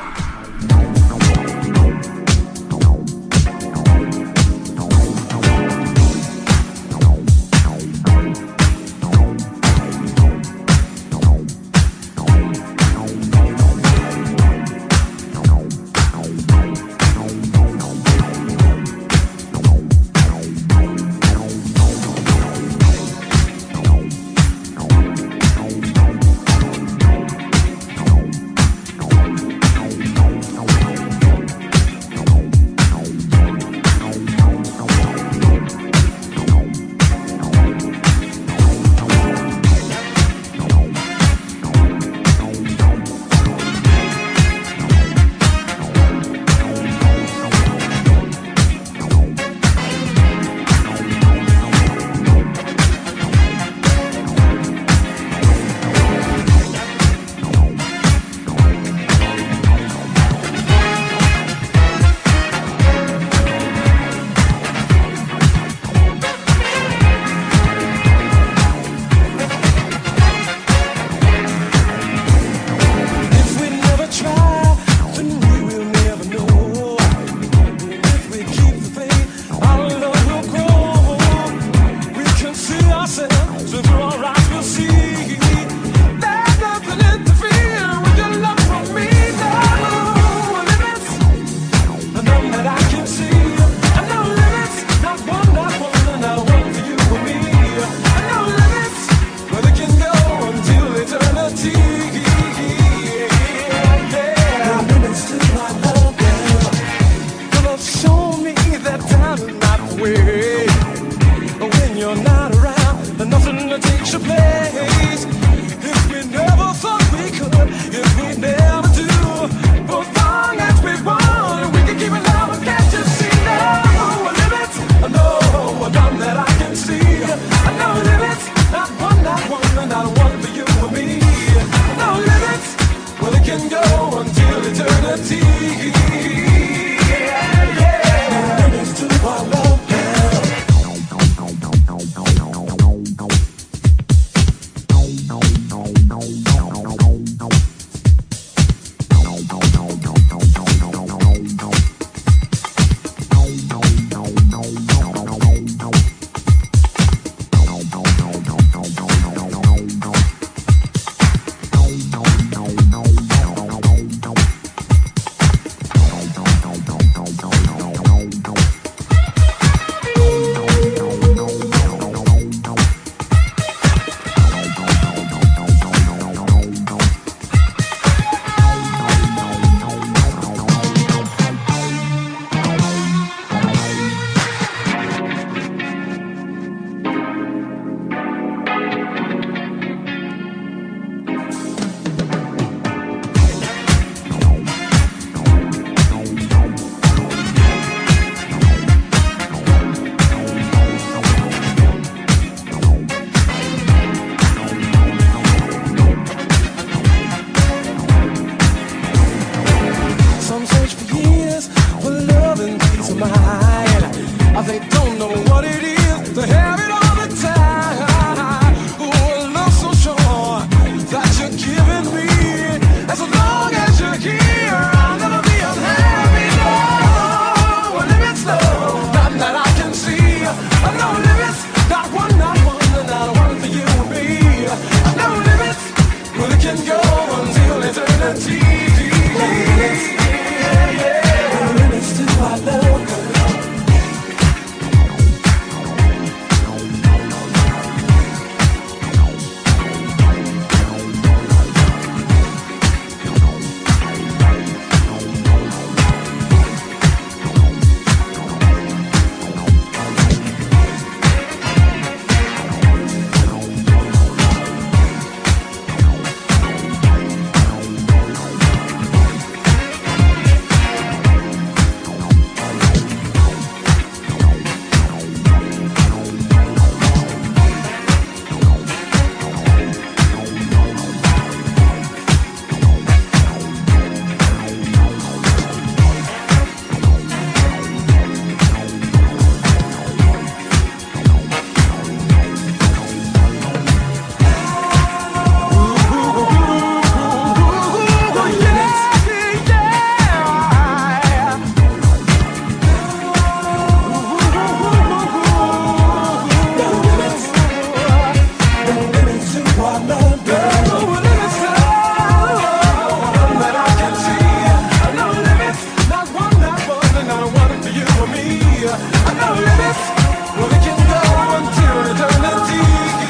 our love, girl. No limits to love that I can see. No limits, not one, not one, and not one for you or me. No limits, well we can go until eternity.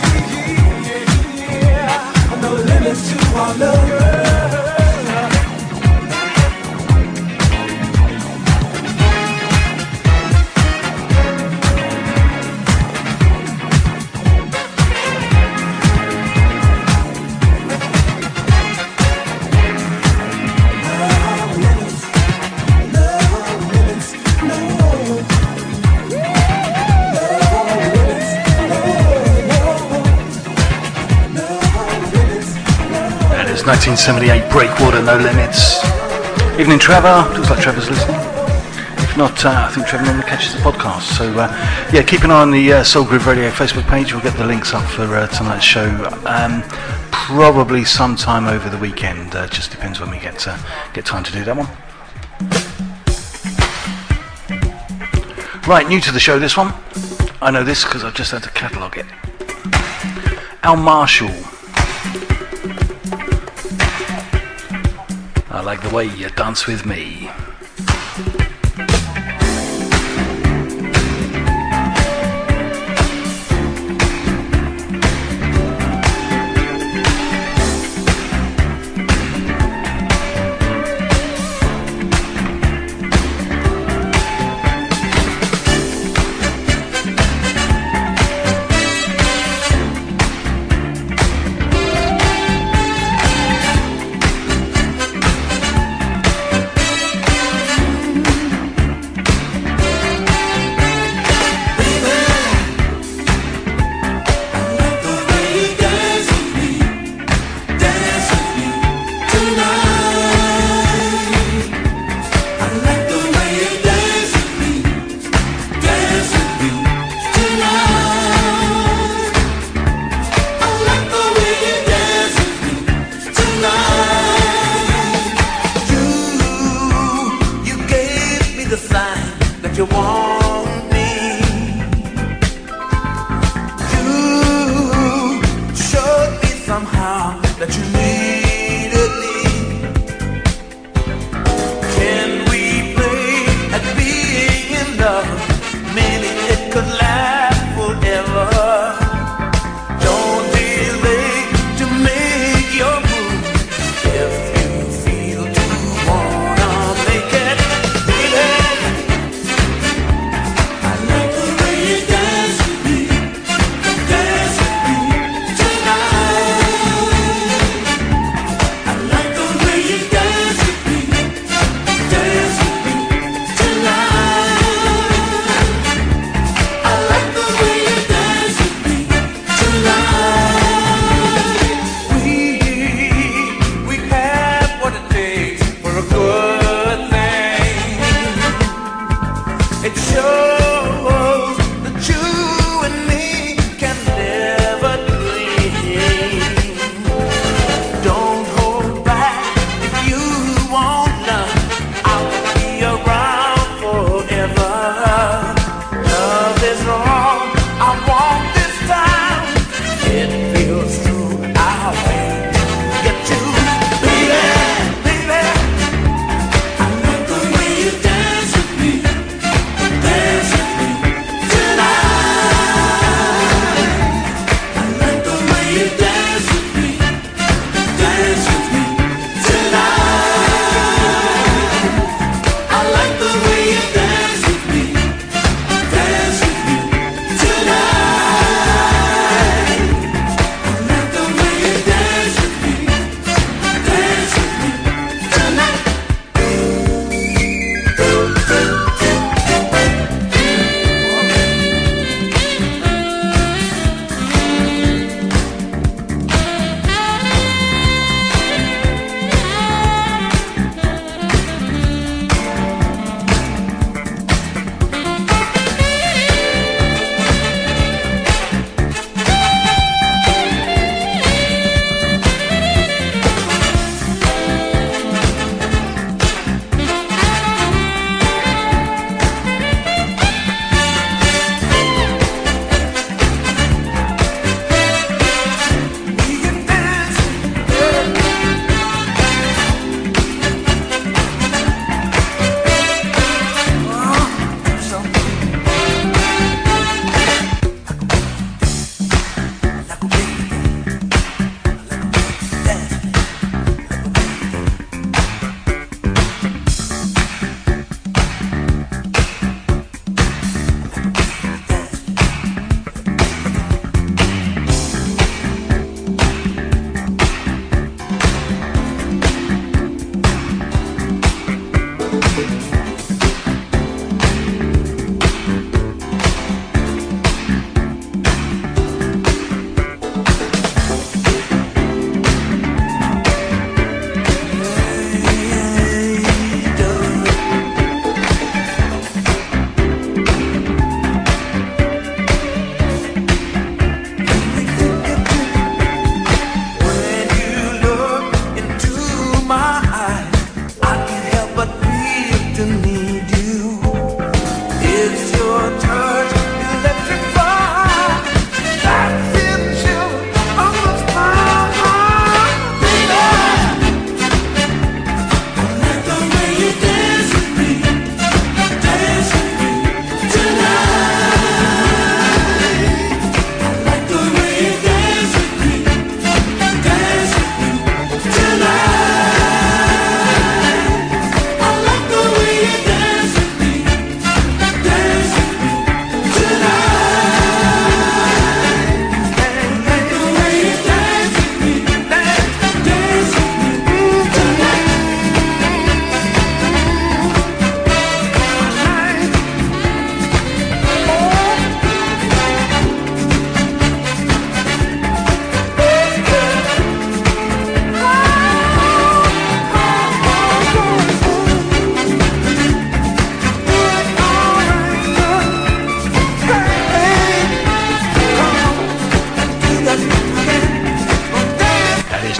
Yeah, no limits to our love, girl. nineteen seventy-eight Breakwater, No Limits. Evening Trevor, looks like Trevor's listening. If not, uh, I think Trevor normally catches the podcast. So uh, yeah, keep an eye on the uh, Soul Groove Radio Facebook page. We'll get the links up for uh, tonight's show um, probably sometime over the weekend. Uh, just depends when we get uh, get time to do that one. Right, new to the show this one. I know this because I've just had to catalogue it. Al Marshall. I like the way you dance with me.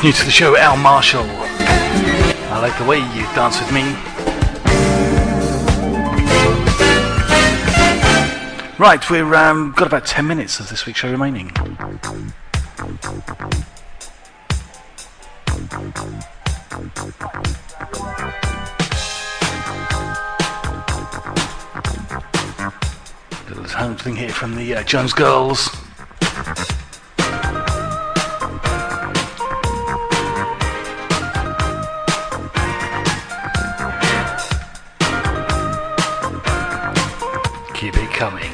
new to the show, Al Marshall. I like the way you dance with me. Right, we've um, got about ten minutes of this week's show remaining. Little home thing here from the uh, Jones Girls. Keep it coming.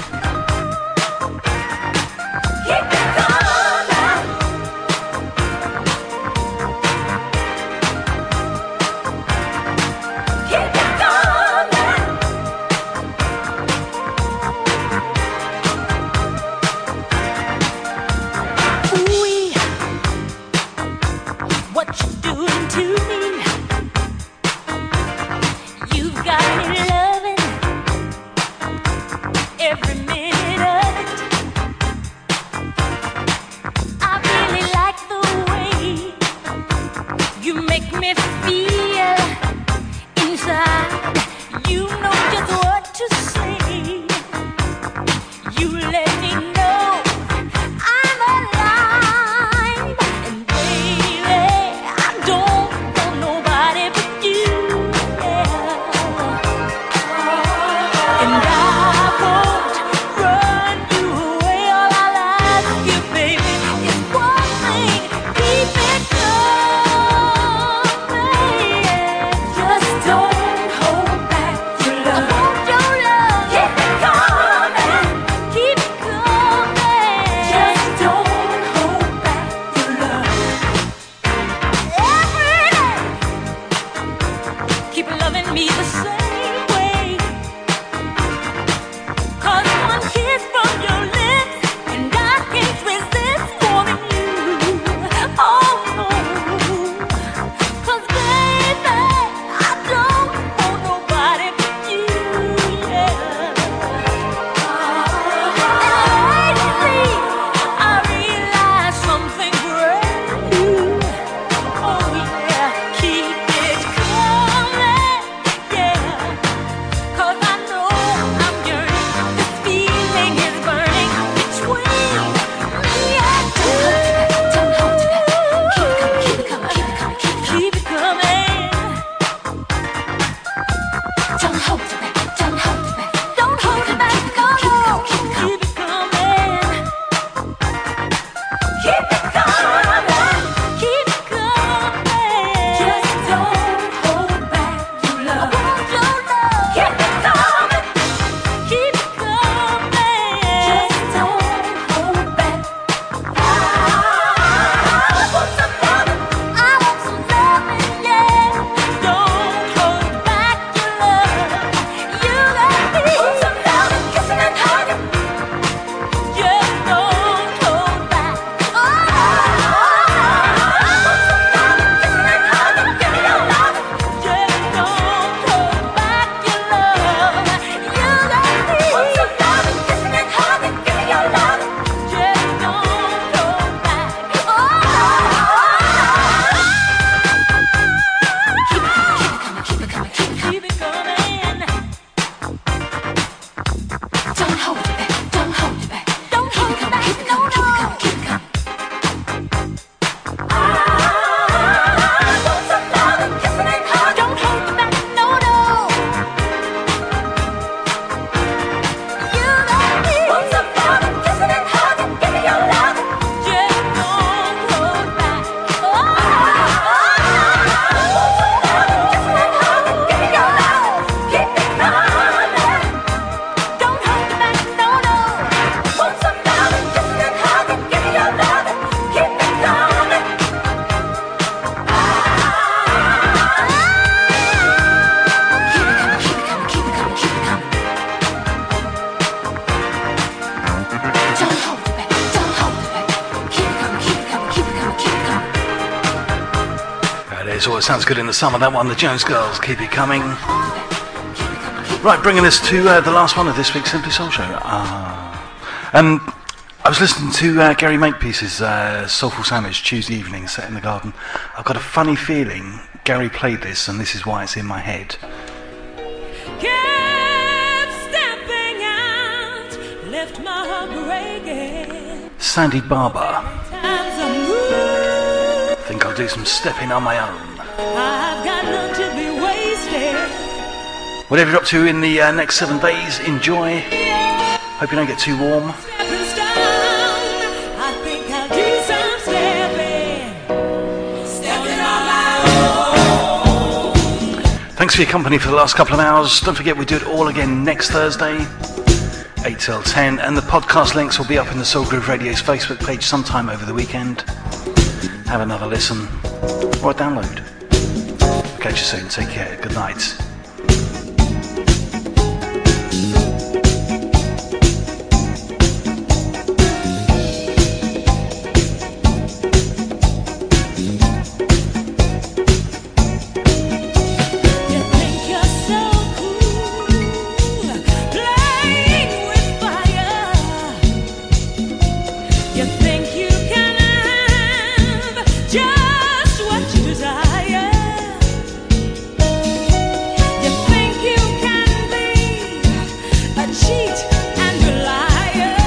It always sounds good in the summer, that one, the Jones Girls, keep it coming. Right, bringing us to uh, the last one of this week's Simply Soul Show. Uh, um, I was listening to uh, Gary Makepeace's uh, Soulful Sandwich Tuesday evening, set in the garden. I've got a funny feeling Gary played this, and this is why it's in my head. Kept stepping out, left my heart breaking. Sandy Barber. Times I move, Think I'll do some stepping on my own. I've got none to be wasted. Whatever you're up to in the uh, next seven days, enjoy. Hope you don't get too warm. Stepping stone, I think I'll do some stepping. Stepping on my own. Thanks for your company for the last couple of hours. Don't forget we do it all again next Thursday, eight till ten, and the podcast links will be up in the Soul Groove Radio's Facebook page sometime over the weekend. Have another listen or a download. I'll catch you soon. Take care. Good night. You think you're so cool, playing with fire. You think you can have just what you desire. You think you can be a cheat and a liar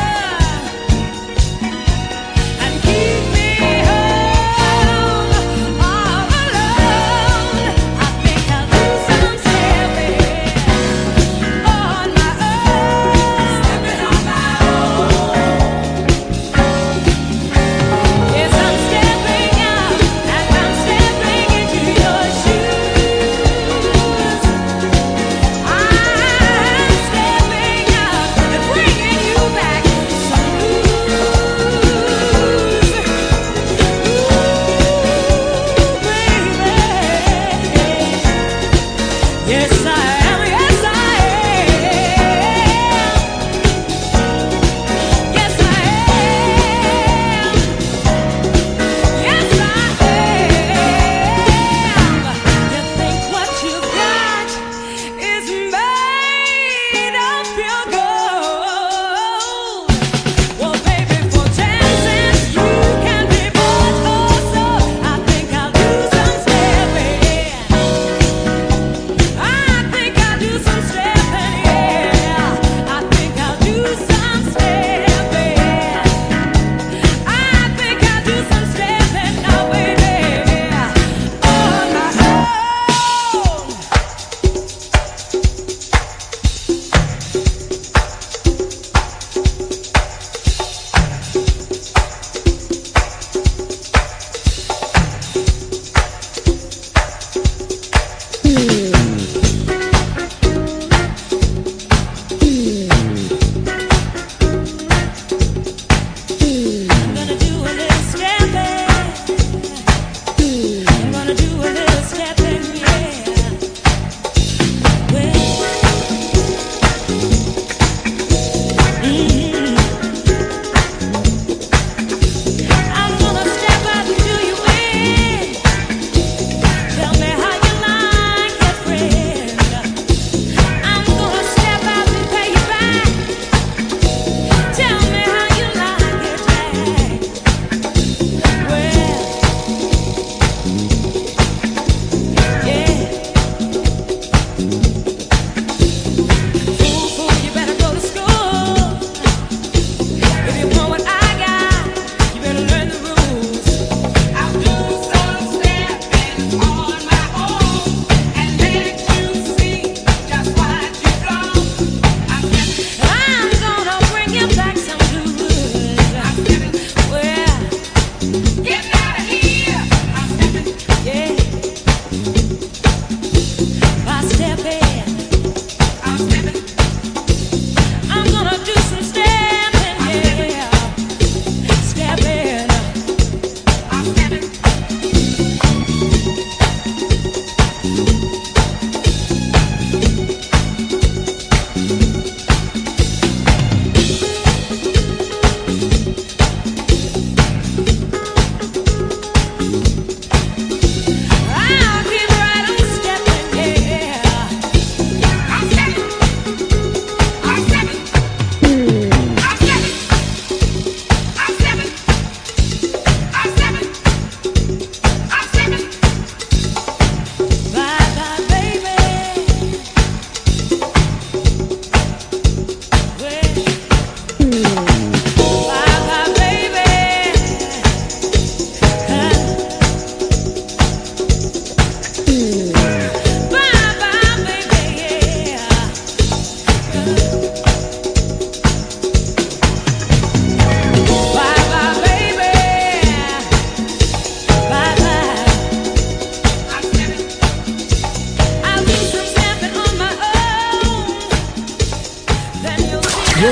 and keep me home all alone. I think I'll do some stepping on my own. Stepping on my own. Yes, I'm stepping out.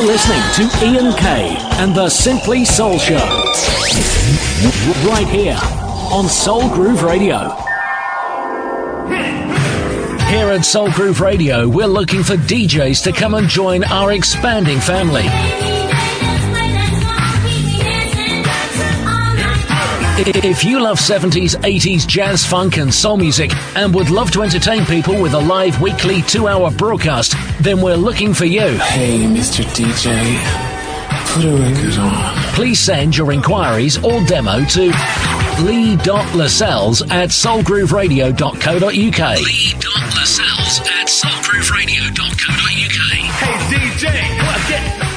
You're listening to Ian Kay and the Simply Soul Show. Right here on Soul Groove Radio. Here at Soul Groove Radio, we're looking for D Js to come and join our expanding family. If you love seventies, eighties, jazz, funk and soul music and would love to entertain people with a live weekly two-hour broadcast, then we're looking for you. Hey, Mister D J, put a record on. Please send your inquiries or demo to lee.lascelles at soulgrooveradio dot co dot uk. lee.lascelles at soulgrooveradio dot co dot uk. Hey, D J, let's get